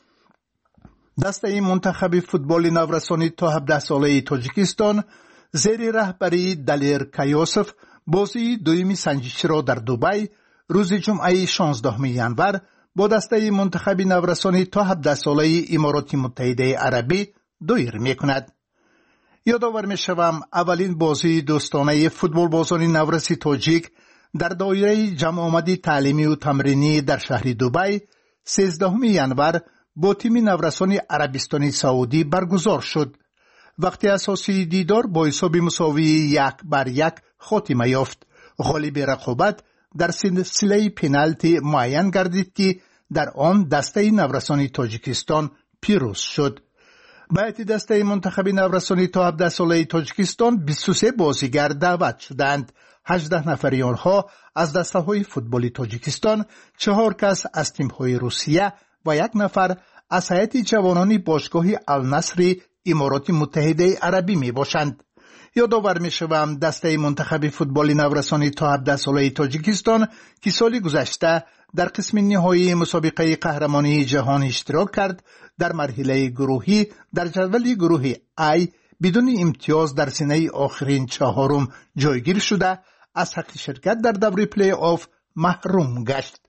دسته منتخب فوتبال نورسانی تا 17 ساله تاجیکستان زیر رهبری دلیر کایوسف بازی دویمی سنجشی را در دبی روز جمعه 16 ژانویه با دسته منتخب نورسانی تا 17 ساله امارات متحده عربی دایر می کند. یادآور می شوم اولین بازی دوستانه فوتبال بازان نورسی تاجیک در دایره جمع آمدی تعلیمی و تمرینی در شهر دبی 13 ژانویه با تیم نورسان عربستان سعودی برگزار شد. وقتی اساسی دیدار با حساب مساوی 1-1 خاتمه یافت. غالب رقابت در سلسله پنالتی معین گردید که در آن دسته نورسانی تاجیکستان پیروز شد. بیعت دسته منتخب نورسانی تا 17 ساله تاجیکستان 23 بازیگر دعوت شدند. 18 نفری آنها از دسته های فوتبالی تاجیکستان، 4 کس از تیم های روسیه و 1 نفر از هیئت جوانان باشگاه النصر امارات متحده عربی می باشند. یادآور می شوم دسته منتخب فوتبال نورسانی تا 17 ساله تاجیکستان که سال گذشته در قسم نهایی مسابقه قهرمانی جهان اشتراک کرد، در مرحله گروهی در جدول گروه I بدون امتیاز در سینه آخرین 4 جایگیر شده از حق شرکت در دور پلی آف محروم گشت.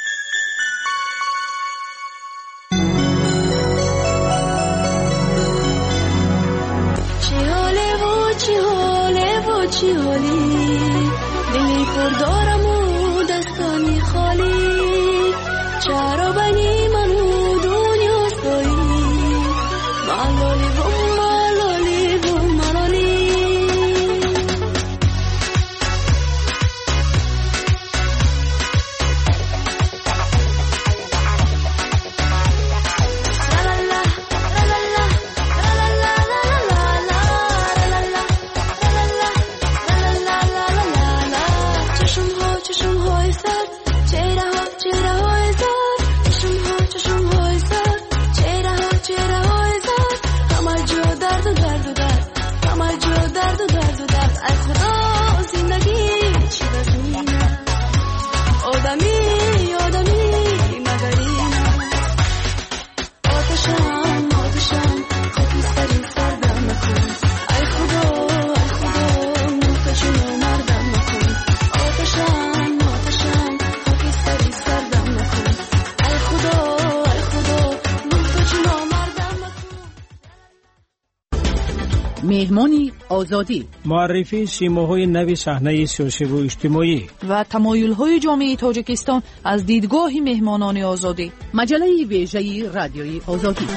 چی حالی دلی پر دارم و دستانی خالی چرا بنی منو دنیا سایی ملالی بوم ملالی بوم ملالی مهمانی آزادی، معرفی سیماهای نوی صحنه سیاسی و اجتماعی و تمایل‌های جامعه تاجیکستان از دیدگاه مهمانان آزادی. مجله ویژه رادیوی آزادی.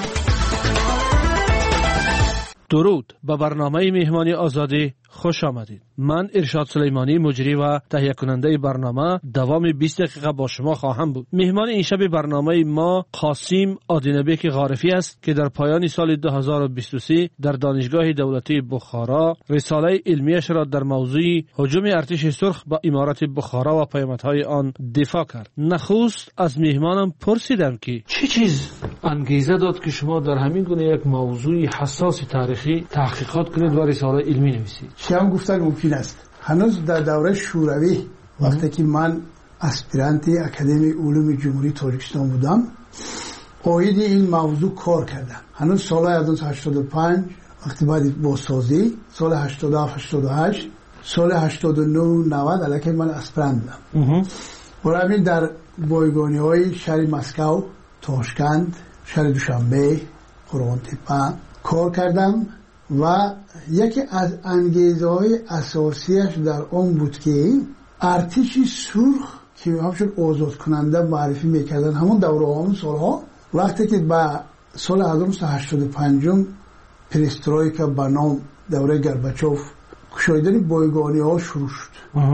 درود، به برنامه مهمانی آزادی خوش آمدید. من ارشاد سلیمانی مجری و تهیه کننده برنامه دوام 20 دقیقه با شما خواهم بود. مهمان این شب برنامه ما قاسم آدینبک غارفی است که در پایان سال 2023 در دانشگاه دولتی بخارا رساله علمیش را در موضوع هجوم ارتش سرخ به امارت بخارا و پیامدهای آن دفاع کرد. نخست از مهمانم پرسیدم که چه چیز انگیزه داد که شما در همین گونه یک موضوع حساس تاریخی تحقیقات کنید و رساله علمی نویسید؟ هم گفتن ممکن است. هنوز در دوره شوروی وقتی که من اسپیرانت اکادمی علوم جمهوری تاجیکستان بودم اوید این موضوع کار کردم. هنوز سال 1985 وقتی بعد بازسازی سال 87 88 سال 89 90 الکی من اسپیرانت بودم. برای همین در بایگانی‌های شهر مسکو، تاشکند، شهر دوشنبه، قرغن‌تپه کار کردم و یکی از انگیزه‌های اساسیش در آن بود که ارتش سرخ که همچون آزاد کننده معرفی میکردن همون دوره همون سالها وقتی که با سال 1985 پرسترویکا به نام دوره گرباچوف کشایدن بایگانی ها شروع شد.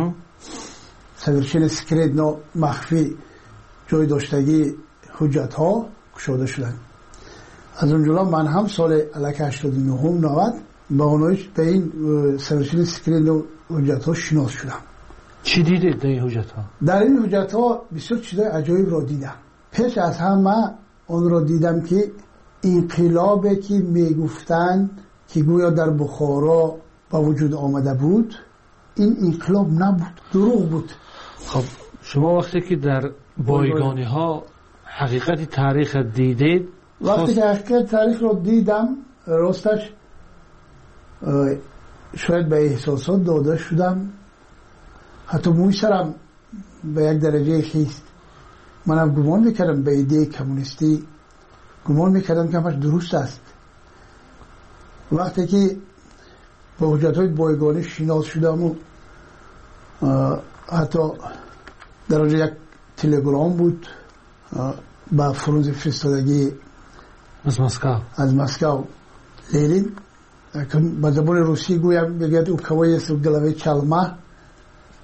سویرچین سکرید مخفی جای داشتگی حجت ها کشاده شدن. از اونجا من هم سال 89 با اونایش به این سویرچین سکرید حجت ها شناس شدم. چی دیدید در این حجت ها؟ در این حجت ها بسیار چیزای عجایب را دیدم. پیش از همه اون را دیدم که انقلابی که میگفتن که گویا در بخارا با وجود آمده بود این انقلاب نبود، دروغ بود. خب شما وقتی که در بایگانی ها حقیقت تاریخ دیدید؟ وقتی که حقیقت تاریخ رو دیدم راستش شاید به احساسات داده شدم، حتی موی سرم به یک درجه خیست. منم گمان میکردم به ایده کمونیستی گمان میکردم که همش درست است. وقتی که با حجتهای بایگانی شناس شدم و حتی در یک تلگرام بود با فرانسه فرستادگی از مسکو لیلین با زبان روسی گویم بگید او کوای است و گلوه چلمه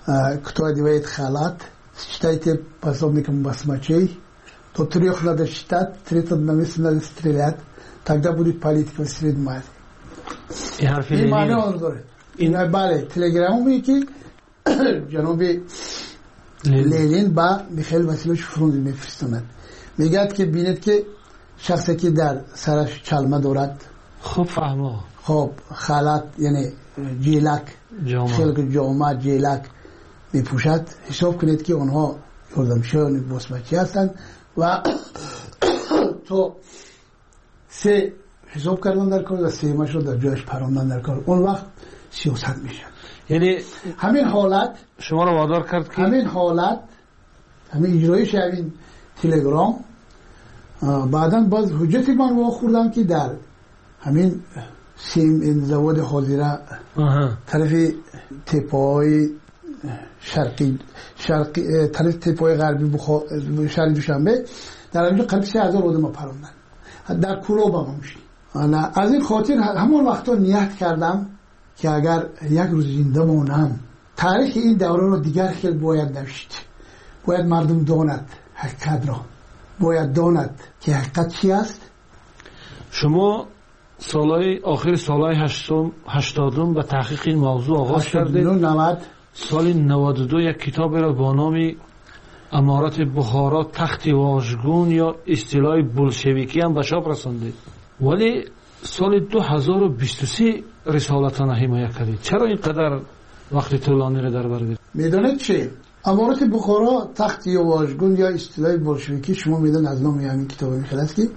кто одевает халат, считайте, пособником басмачей, до 3 надо считать, 30 на месяц надо стрелять, тогда будет политика среди мать. این معنی آن داره. این بله تلگرامی که جناب لینین با میخائیل واسیلوویچ فرونزی میفرستند میگه که بینید که شخصی که در سرش چلمه دارد خوب فهمو خب خالات یعنی جیلک خلق جامعه جیلک میپوشد حساب کنید که اونها یردمشان باسمچی هستند و تو سه حساب کردن در کار و سیمش رو در جایش پراندن در کار اون وقت سیاست میشه. یعنی همین حالت شما رو وادار کرد که همین حالت همین اجرایش همین تلگرام بعداً باز حجت من رو خوردم که در همین سیم زواد حاضره طرف تپای شرقی طرف تپای غربی شهر دوشنبه در اینجا قریب 3000 آدم پراندن در کلوب هم میشه. از این خاطر همون وقتا نیت کردم که اگر یک روز زنده مانم تاریخ این دوره رو دیگر خیلی باید نوشت. باید مردم داند حقیقت را، باید داند که حقیقت چی است. شما آخر سالهای 80 به تحقیق این موضوع آغاز کردید. سال 92 یک کتاب را با نام امارت بخارا تخت واژگون یا اصطلاح بولشویکی هم به چاپ رساندید، ولی سال 2023 رسالتان حمایت کردید. چرا اینقدر وقت طولانی را در بر گرفتید؟ میدونید چه؟ امارت بخارا تخت واژگون یا اصطلاح بولشویکی شما میدونید از نام همین کتاب میخواست که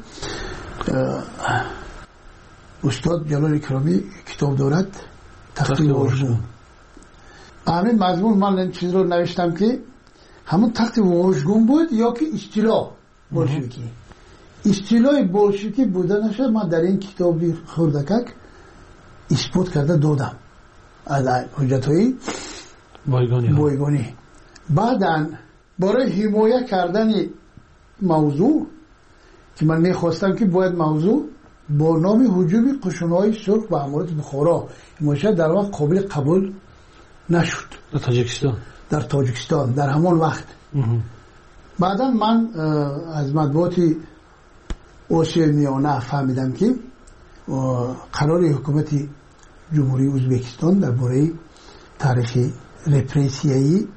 استاد جلال اکرامی کتاب دارد تخت واژگون. همین مضمون من این چیز رو نوشتم که همون تخت واژگون بود یا که اصطلاح بولشویکی. اصطلاح بولشویکی بودنش من در این کتابی خردکک اثبات کرده دادم از حجت‌های بایگانی. بعداً برای حمایت کردن موضوع که من میخواستم که باید موضوع با نام هجوم قشون‌های سرخ و امارت بخارا حمایت در واقع قابل قبول نشد در تاجیکستان در همون وقت. بعدا من از مطبوعات آسیای میانه فهمیدم که قرار حکومت جمهوری ازبکستان درباره تاریخ رپرسیایی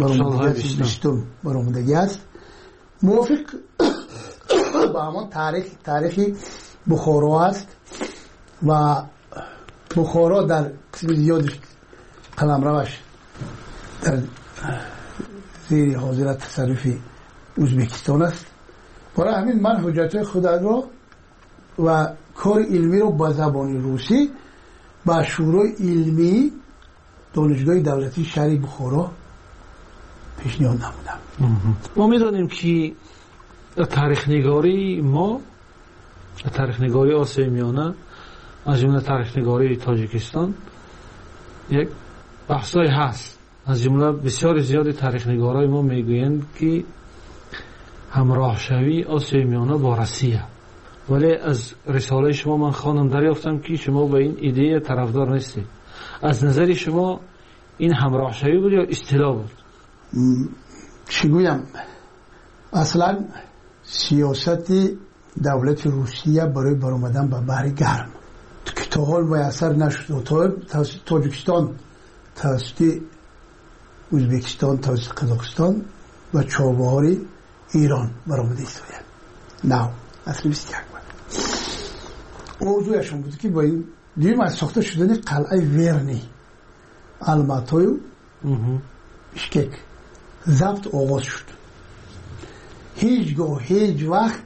برآمدگی است موافق با همان تاریخ بخارا است و بخارا در قسم زیادش قلمروش در زیر حاضرت تصرف ازبکستان است. برای همین من حجت خود را و کار علمی رو با زبان روسی با شورای علمی دانشگاه دولتی شهر بخارا پیشنهاد نمودم. ما میدانیم که تاریخ نگاری ما تاریخ نگاری آسیای میانه از جمله تاریخ نگاری تاجیکستان یک بحثای هست. از جمله بسیار زیاد تاریخ نگارای ما میگویند که همراه شوی آسیای میانه با روسیه، ولی از رساله شما من خواندم دریافتم که شما به این ایده طرفدار نیستید. از نظر شما این همراه شوی بود یا اصطلاح بود؟ چی گویم؟ اصلا سیاست دولت روسیه برای برآمدن به بحر گرم که تا حال میسر نشد. تاجیکستان توسط ازبکستان توسط قزاقستان و چابهار ایران برآمده است. نه اصلا 21 بود. موضوعشون بود که با این دیم از ساخته شدن قلعه ورنی الماتای بشکک ضبط آغاز شد. هیچگاه هیچ وقت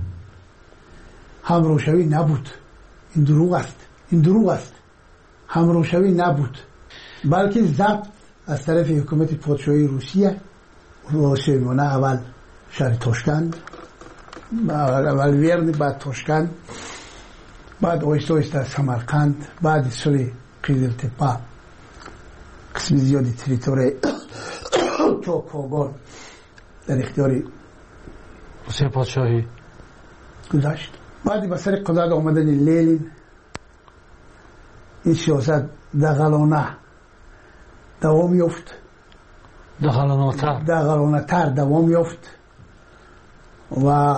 همراهشوی نبود. این دروغ است. همراهشوی نبود، بلکه ضبط از طرف حکومت پادشاهی روسیه آسیای میانه اول شهر تاشکند، اول ورن، بعد تاشکند، بعد آهسته آهسته سمرقند، بعد سال قیزلتپه قسم زیادی تریتوری چاکاگان در اختیار روسیه پادشاهی گذاشت. بعد به سر قدرت آمدن لنین این سیاست دغلانه دوام یافت دغلانه‌تر دوام یافت و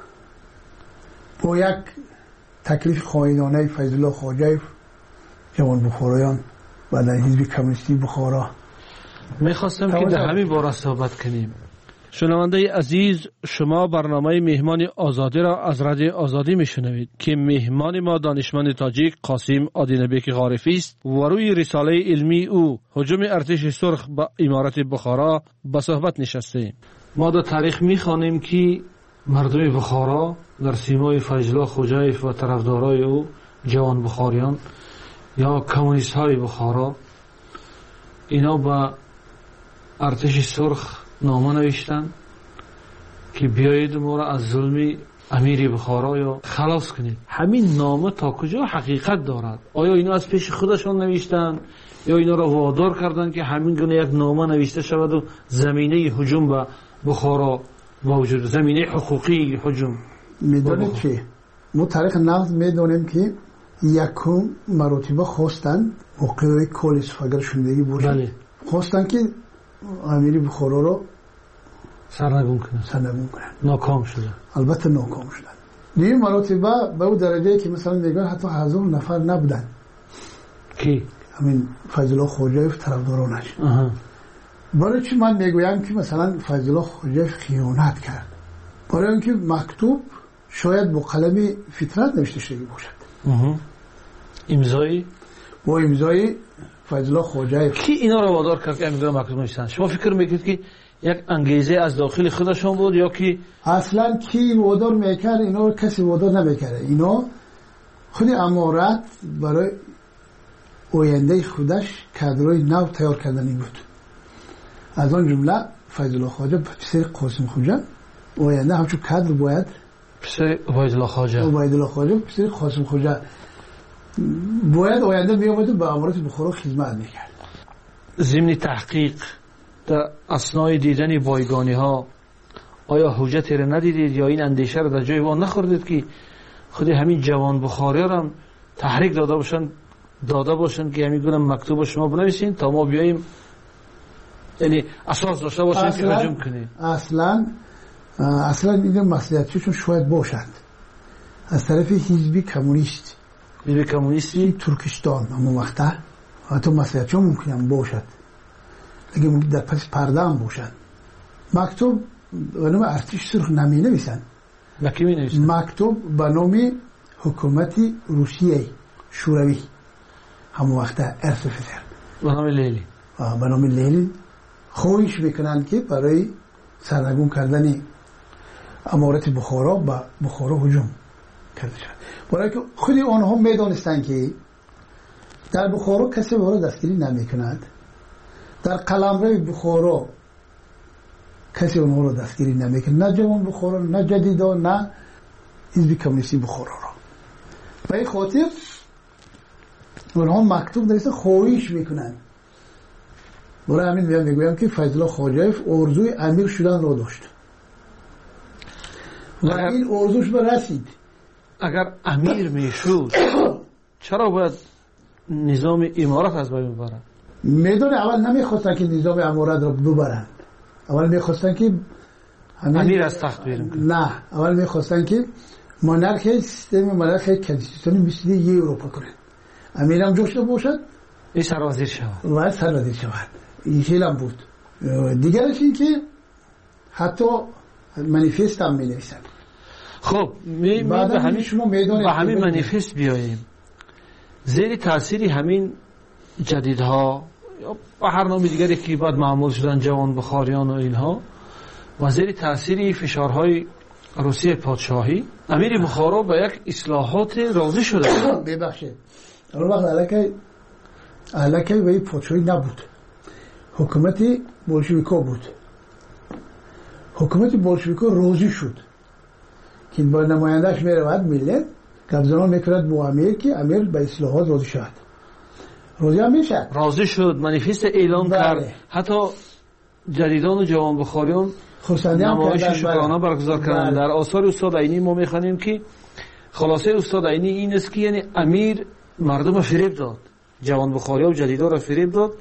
با یک تکلیف خائنانه فیض‌الله خواجه جوان بخارایان و در حزب کمونیستی بخارا میخواستم که در همین باره صحبت کنیم. شنونده عزیز، شما برنامه مهمان آزادی را از رادیو آزادی میشنوید که مهمان ما دانشمند تاجیک قاسم آدینبک غارفی است و روی رساله علمی او هجوم ارتش سرخ به امارت بخارا به صحبت نشستیم. ما در تاریخ میخوانیم که مردم بخارا در سیمای فیض‌الله خواجه و طرفدارای او جوان بخاریان یا کمونیست های بخارا اینا با ارتش سرخ نامه نوشتن که بیایید ما را از ظلم امیر بخارا یا خلاص کنید. همین نامه تا کجا حقیقت دارد؟ آیا اینا از پیش خودشان نوشتن یا اینا را وادار کردن که همین گونه یک نامه نوشته شود و زمینه هجوم به بخارا موجود، زمینه حقوقی هجوم؟ میدونید که ما تاریخ نقد میدونیم که یکم مراتبه خواستن موقعی کل صفگر شدگی باشد. خواستن که امیر بخارا رو سرنگون کنن. ناکام شدن. البته ناکام شدن. دیگه مراتبه به اون درجه که مثلا میگن حتی 1000 نفر نبودن. کی؟ همین فیض‌الله خواجه طرفدارانش. برای چی من میگویم که مثلا فیض‌الله خواجه خیانت کرد؟ برای اینکه مکتوب شاید با قلم فطرت نوشته شده باشد. امضایی با امضای فیض‌الله خواجه. کی اینا رو وادار کرد که امضا مکتوب نوشتن؟ شما فکر میکنید که یک انگیزه از داخل خودشون بود یا که اصلا کی وادار میکرد؟ اینا رو کسی وادار نمیکرد. اینا خود امارت برای آینده خودش کادرای نو تیار کردنی بود. از آن جمله فیض‌الله خواجه پسر قاسم خواجه آینده همچون کادر باید پسر عبیدالله خواجه پسر قاسم خواجه باید آینده میامد و به امارت بخارا خدمت میکرد. ضمن تحقیق در اثنای دیدن بایگانی ها آیا حجتی را ندیدید یا این اندیشه را در جای وان نخوردید که خود همین جوان بخاری را تحریک داده باشند که همین گونه مکتوب شما بنویسین تا ما بیاییم، یعنی اساس داشته باشند که هجوم کنیم؟ اصلا این مسئولیتشون شاید باشد از طرف حزب کمونیستی ترکستان. اما وقتا حتی مسئولیتشون ممکنه باشد اگه در پس پرده هم باشد. مکتوب به نام ارتش سرخ نمی نویسن. مکتوب به نام حکومت روسیه شوروی همون وقتا ارتفاع به نام لیلی خواهش میکنن که برای سرنگون کردن امارت بخارا به بخارا هجوم کرده شد. برای که خود آنها میدانستند که در بخارا کسی وارد دستگیری نمیکند، در قلمرو بخارا کسی اونها رو دستگیری نمیکند، نه جوان بخارا، نه جدیدا، نه حزب کمونیستی بخارا را. به این خاطر اونها مکتوب نوشته خواهش میکنند. برای همین میگویم که فیض‌الله خواجه آرزوی امیر شدن را داشت و این آرزوش به رسید. اگر امیر میشد چرا باید نظام امارت از بین ببرند؟ میدونه اول نمیخواستن که نظام امارت را ببرند، اول میخواستن که امیر از تخت بیرون کنند. نه، اول میخواستن که مونارکی سیستم مونارکی کنستیتوشنی مثل اروپا کنند. امیر هم جوش باشد، این سرازیر شود و سرازیر شود. این خیلی بود. دیگرش این که حتی منیفست هم می نویسن. خب به همین منیفست بیاییم. زیر تأثیر همین جدیدها یا به هر نام دیگری که بعد معمول شدن جوان بخاریان و اینها و زیر تأثیر فشارهای روسیه پادشاهی امیر بخارا به یک اصلاحات راضی شده. ببخشید اون وقت علاقه به پادشاهی نبود، حکومت بولشویکا بود. حکومت بولشویکا راضی شد که با نمایندهش میرود ملت گفتگو میکرد با امیر که امیر به اصلاحات راضی شد. راضی هم میشد. راضی شد، منیفست اعلام کرد. حتی جدیدان و جوان بخاریان نمایش شکرانه برگزار کردند. در آثار استاد عینی ما میخوانیم که خلاصه استاد عینی این است که یعنی امیر مردم فریب داد، جوان بخاری و جدیدا را فریب داد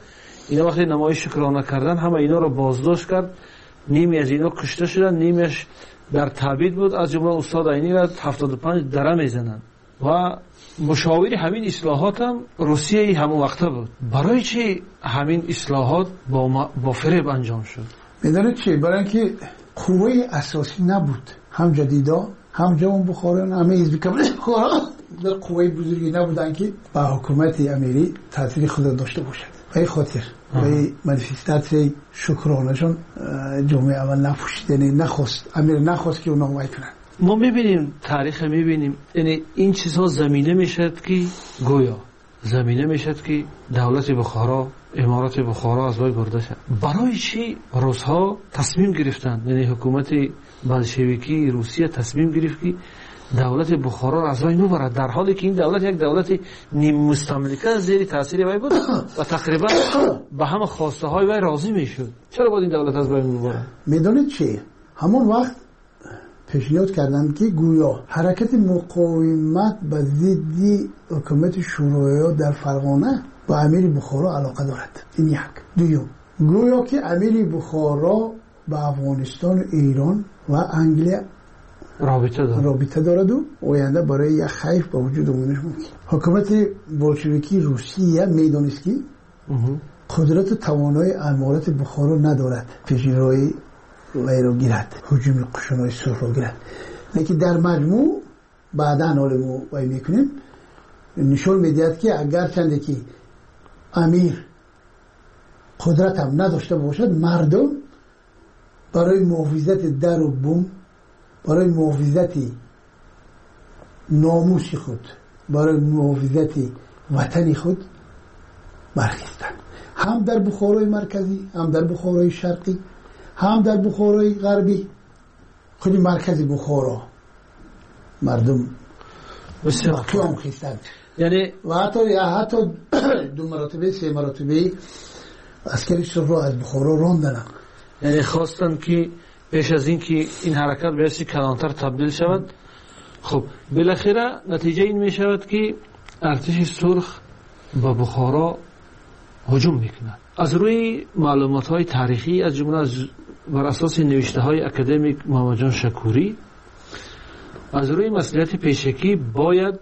اینا وقتی نمایش شکرانه کردن همه اینا رو بازداشت کرد. نیمی از اینا کشته شدن، نیمیش در تبعید بود. از جمله استاد عینی را 75 دره میزنن و مشاوری همین اصلاحات هم روسیه همون وقته بود. برای چی همین اصلاحات با فریب انجام شد؟ میدونید چی؟ برای اینکه قوه اساسی نبود، هم جدیدا هم جوان بخاران، همه حزب کمونیست بخارا در قوه بزرگی نبودن که با حکومت امیری تاثیر خود داشته باشد. به این خاطر به منیفستاسیون شکرانهشون جمعه اول نپوشید، یعنی نخواست، امیر نخواست که اونا وای کنن. ما میبینیم تاریخ، میبینیم یعنی این چیزها زمینه میشد که گویا زمینه میشد که دولت بخارا، امارات بخارا از وای برده شد. برای چی روس‌ها تصمیم گرفتن، یعنی حکومت بلشویکی روسیه تصمیم گرفت که دولت بخارا را از وای ببرد، در حالی که این دولت یک دولت نیم مستملکه زیر تاثیر وی بود و تقریبا به همه خواسته های وی راضی میشد. چرا باید این دولت از وای ببرد؟ میدونید چی؟ همون وقت پیشنهاد کردند که گویا حرکت مقاومت به ضد حکومت شوروی در فرغانه با امیر بخارا علاقه دارد. این یک. دوم، گویا که امیر بخارا با افغانستان و ایران و انگلیس رابطه دارد و آینده برای یک خیف با وجود آمدنش ممکن. حکومت بولشویکی روسیه میدانست که قدرت و توانایی امارات بخارا ندارد پیشروی وی رو گیرد، هجوم قشنهای سرخ رو گیرد. لیکن در مجموع بعدا حال ما وی میکنیم نشون میدهد که اگر چنده که امیر قدرت هم نداشته باشد، مردم برای محافظت در و بوم، برای محافظت ناموس خود، برای محافظت وطن خود برخیستند. هم در بخارای مرکزی، هم در بخارای شرقی، هم در بخارای غربی. خود مرکزی بخارا مردم قیام خیستند، یعنی و حتی 2 مراتبه 3 مراتبه عسکری سرخ را از بخارا راندن. یعنی خواستن که پیش از این که این حرکت به حسی کلانتر تبدیل شود. خب بالاخره نتیجه این می شود که ارتش سرخ به بخارا هجوم میکند. از روی معلومات های تاریخی، از جمله بر اساس نوشته های اکادمیک محمد جان شکوری، از روی مسئولیت پیشکی باید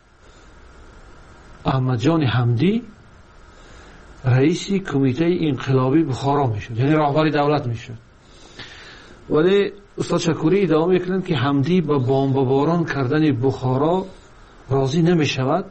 احمد جان حمدی رئیس کمیته انقلابی بخارا میشد، یعنی راهبر دولت میشد. ولی استاد شکوری ادامه میکنند که حمدی با بمباران کردن بخارا راضی نمیشود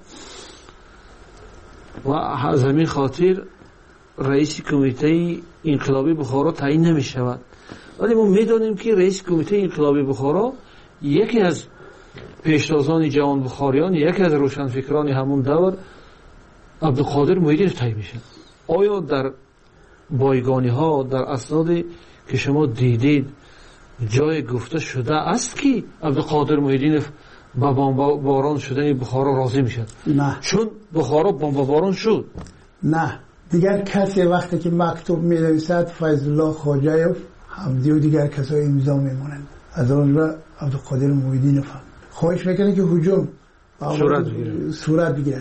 و از همین خاطر رئیس کمیته انقلابی بخارا تعیین نمیشود. ولی ما میدونیم که رئیس کمیته انقلابی بخارا یکی از پیشتازان جوان بخاریان، یکی از روشنفکران همون دور عبدالقادر موحدی تعیین میشد. آیا در بایگانی ها، در اسنادی که شما دیدید جای گفته شده است که عبدالقادر موحدی با بمباران شدن بخارا راضی میشد؟ نه، چون بخارا بمباران شد. نه، دیگر کسی وقتی که مکتوب می نویسد فیض الله خواجه‌یف، حمدی و دیگر کسای امضا میمونند. از اون را عبدالقادر موحدی نفهم. خواهش میکنه که هجوم صورت بگیرد.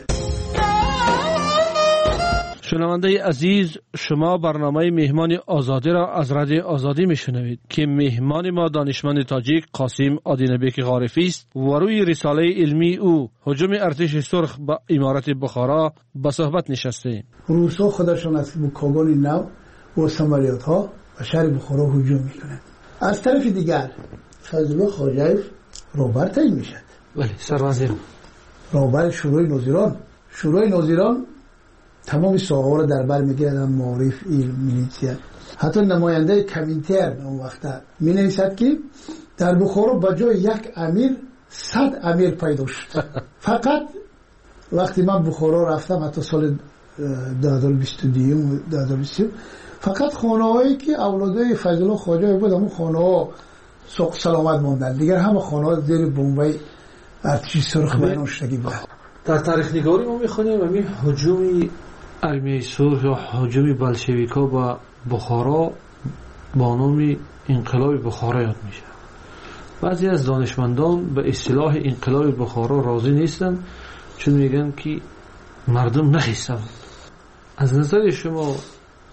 شنونده عزیز، شما برنامه مهمان آزادی را از رادیو آزادی میشنوید که مهمان ما دانشمند تاجیک قاسم آدینبک غارفی است و روی رساله علمی او هجوم ارتش سرخ به امارت بخارا به صحبت نشسته. روسا خودشان از بوکاگان نو و سماریات ها و شهر بخارا هجوم میکنند. از طرف دیگر فیض الله خواجه‌یف راهبر تعیین میشد. بله، سروزیر راهبر شورای ناظران تمام ساحه‌ها را در بر می‌گیرد، معارف، علم، میلیتیا. حتی نماینده کمینترن اون وقت می‌نویسد که در بخارا با جای یک امیر 100 امیر پیدا شد. فقط وقتی من بخارا رفتم، حتی سال 2022 و 2023، فقط خانه‌هایی که اولادای فیض الله خواجه بود، همون خانه‌ها سلامت ماندن. دیگر همه خانه‌ها زیر بمبای ارتش سرخ بیان شدگی بود. در تاریخ نگاری ما می‌خونیم همین هجوم ارمیه سرخ یا هجوم بلشویک‌ها با بخارا با نام انقلاب بخارا یاد میشه. بعضی از دانشمندان به اصطلاح انقلاب بخارا راضی نیستن، چون میگن که مردم نخیستند. از نظر شما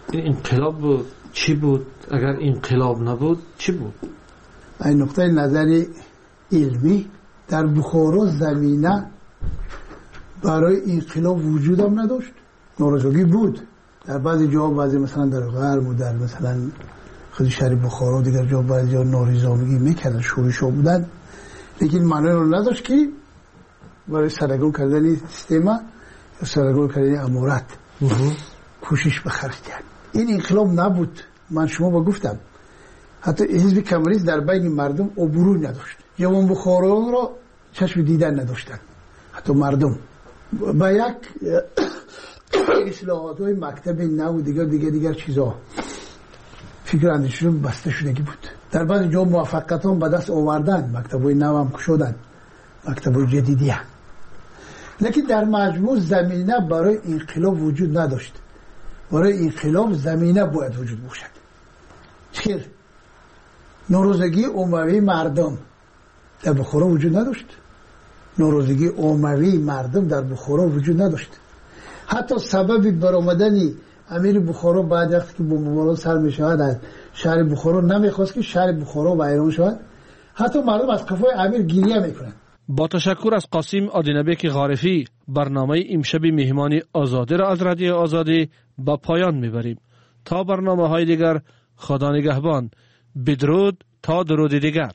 این انقلاب چی بود؟ اگر انقلاب نبود چی بود؟ این نقطه نظر علمی در بخارا زمینه برای انقلاب وجود هم نداشت. ناراضگی بود در بعضی جا، بعضی مثلا در غرب و در مثلا خود شهر بخارا و دیگر جا بعضی جا ناریزانگی میکردن، شورش‌ها بودن، لیکن معنی رو نداشت که برای سرگون کردن سیستم یا سرگون کردن امارت کوشش بخرج کرد. این انقلاب نبود. من شما با گفتم حتی حزب کمونیست در بین مردم عبور نداشت. جوان بخارایان را چشم دیدن نداشتن. حتی مردم با یک اصلاحات های مکتب نو و دیگر چیزا فکر اندیششون بسته شدگی بود. در بعضی جا موفقیت هم به دست آوردن، مکتب های نو هم شدن، مکتب های جدیدی هم. لیکن در مجموع زمینه برای انقلاب وجود نداشت. برای انقلاب زمینه باید وجود باشد. چرا؟ ناراضگی عمومی مردم در بخارا وجود نداشت. ناراضگی عمومی مردم در بخارا وجود نداشت. حتی سبب برآمدن امیر بخارا بعد وقتی که بمباران سر می شود از شهر بخارا نمیخواست که شهر بخارا ویران شود. حتی مردم از قفای امیر گریه میکنند. با تشکر از قاسم آدینبک غارفی، برنامه امشب مهمانی آزادی را از رادیو آزادی با پایان میبریم. تا برنامه های دیگر، خدا نگهبان. بدرود تا درود دیگر.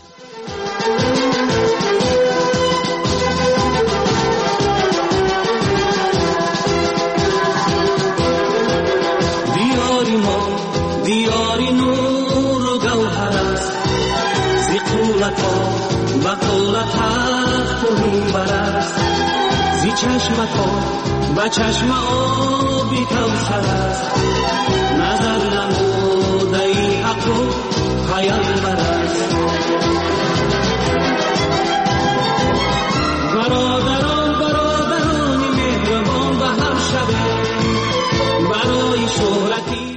دیاری نور و گوهر است، زی قولت ها و قولت هفت بر است، زی چشمت ها و چشم آبی کوثر است، نظر نموده ای حق و خیال بر است. برادران مهربان به هم شبه برای شهرتی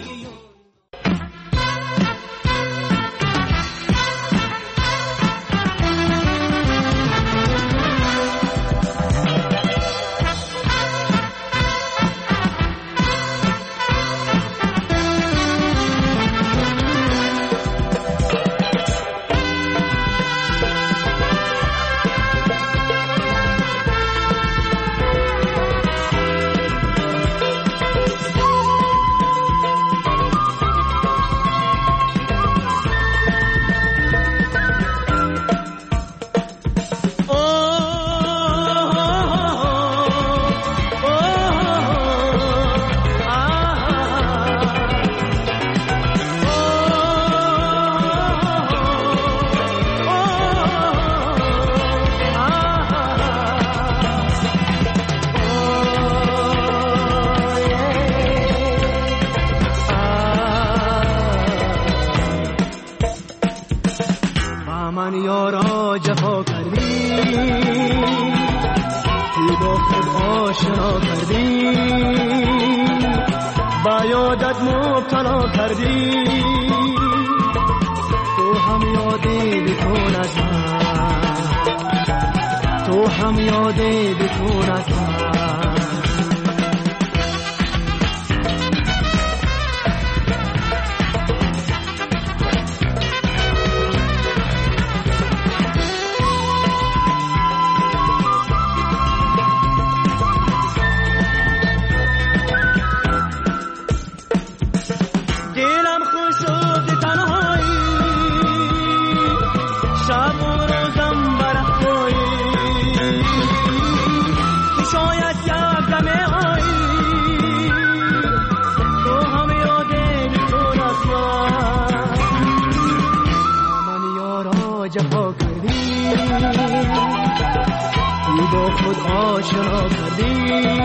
آشنا کردی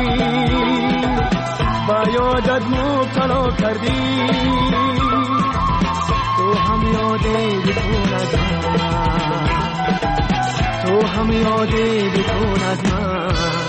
با یادت مبتلا کردی تو هم یادی بکن از من تو هم یادی بکن از من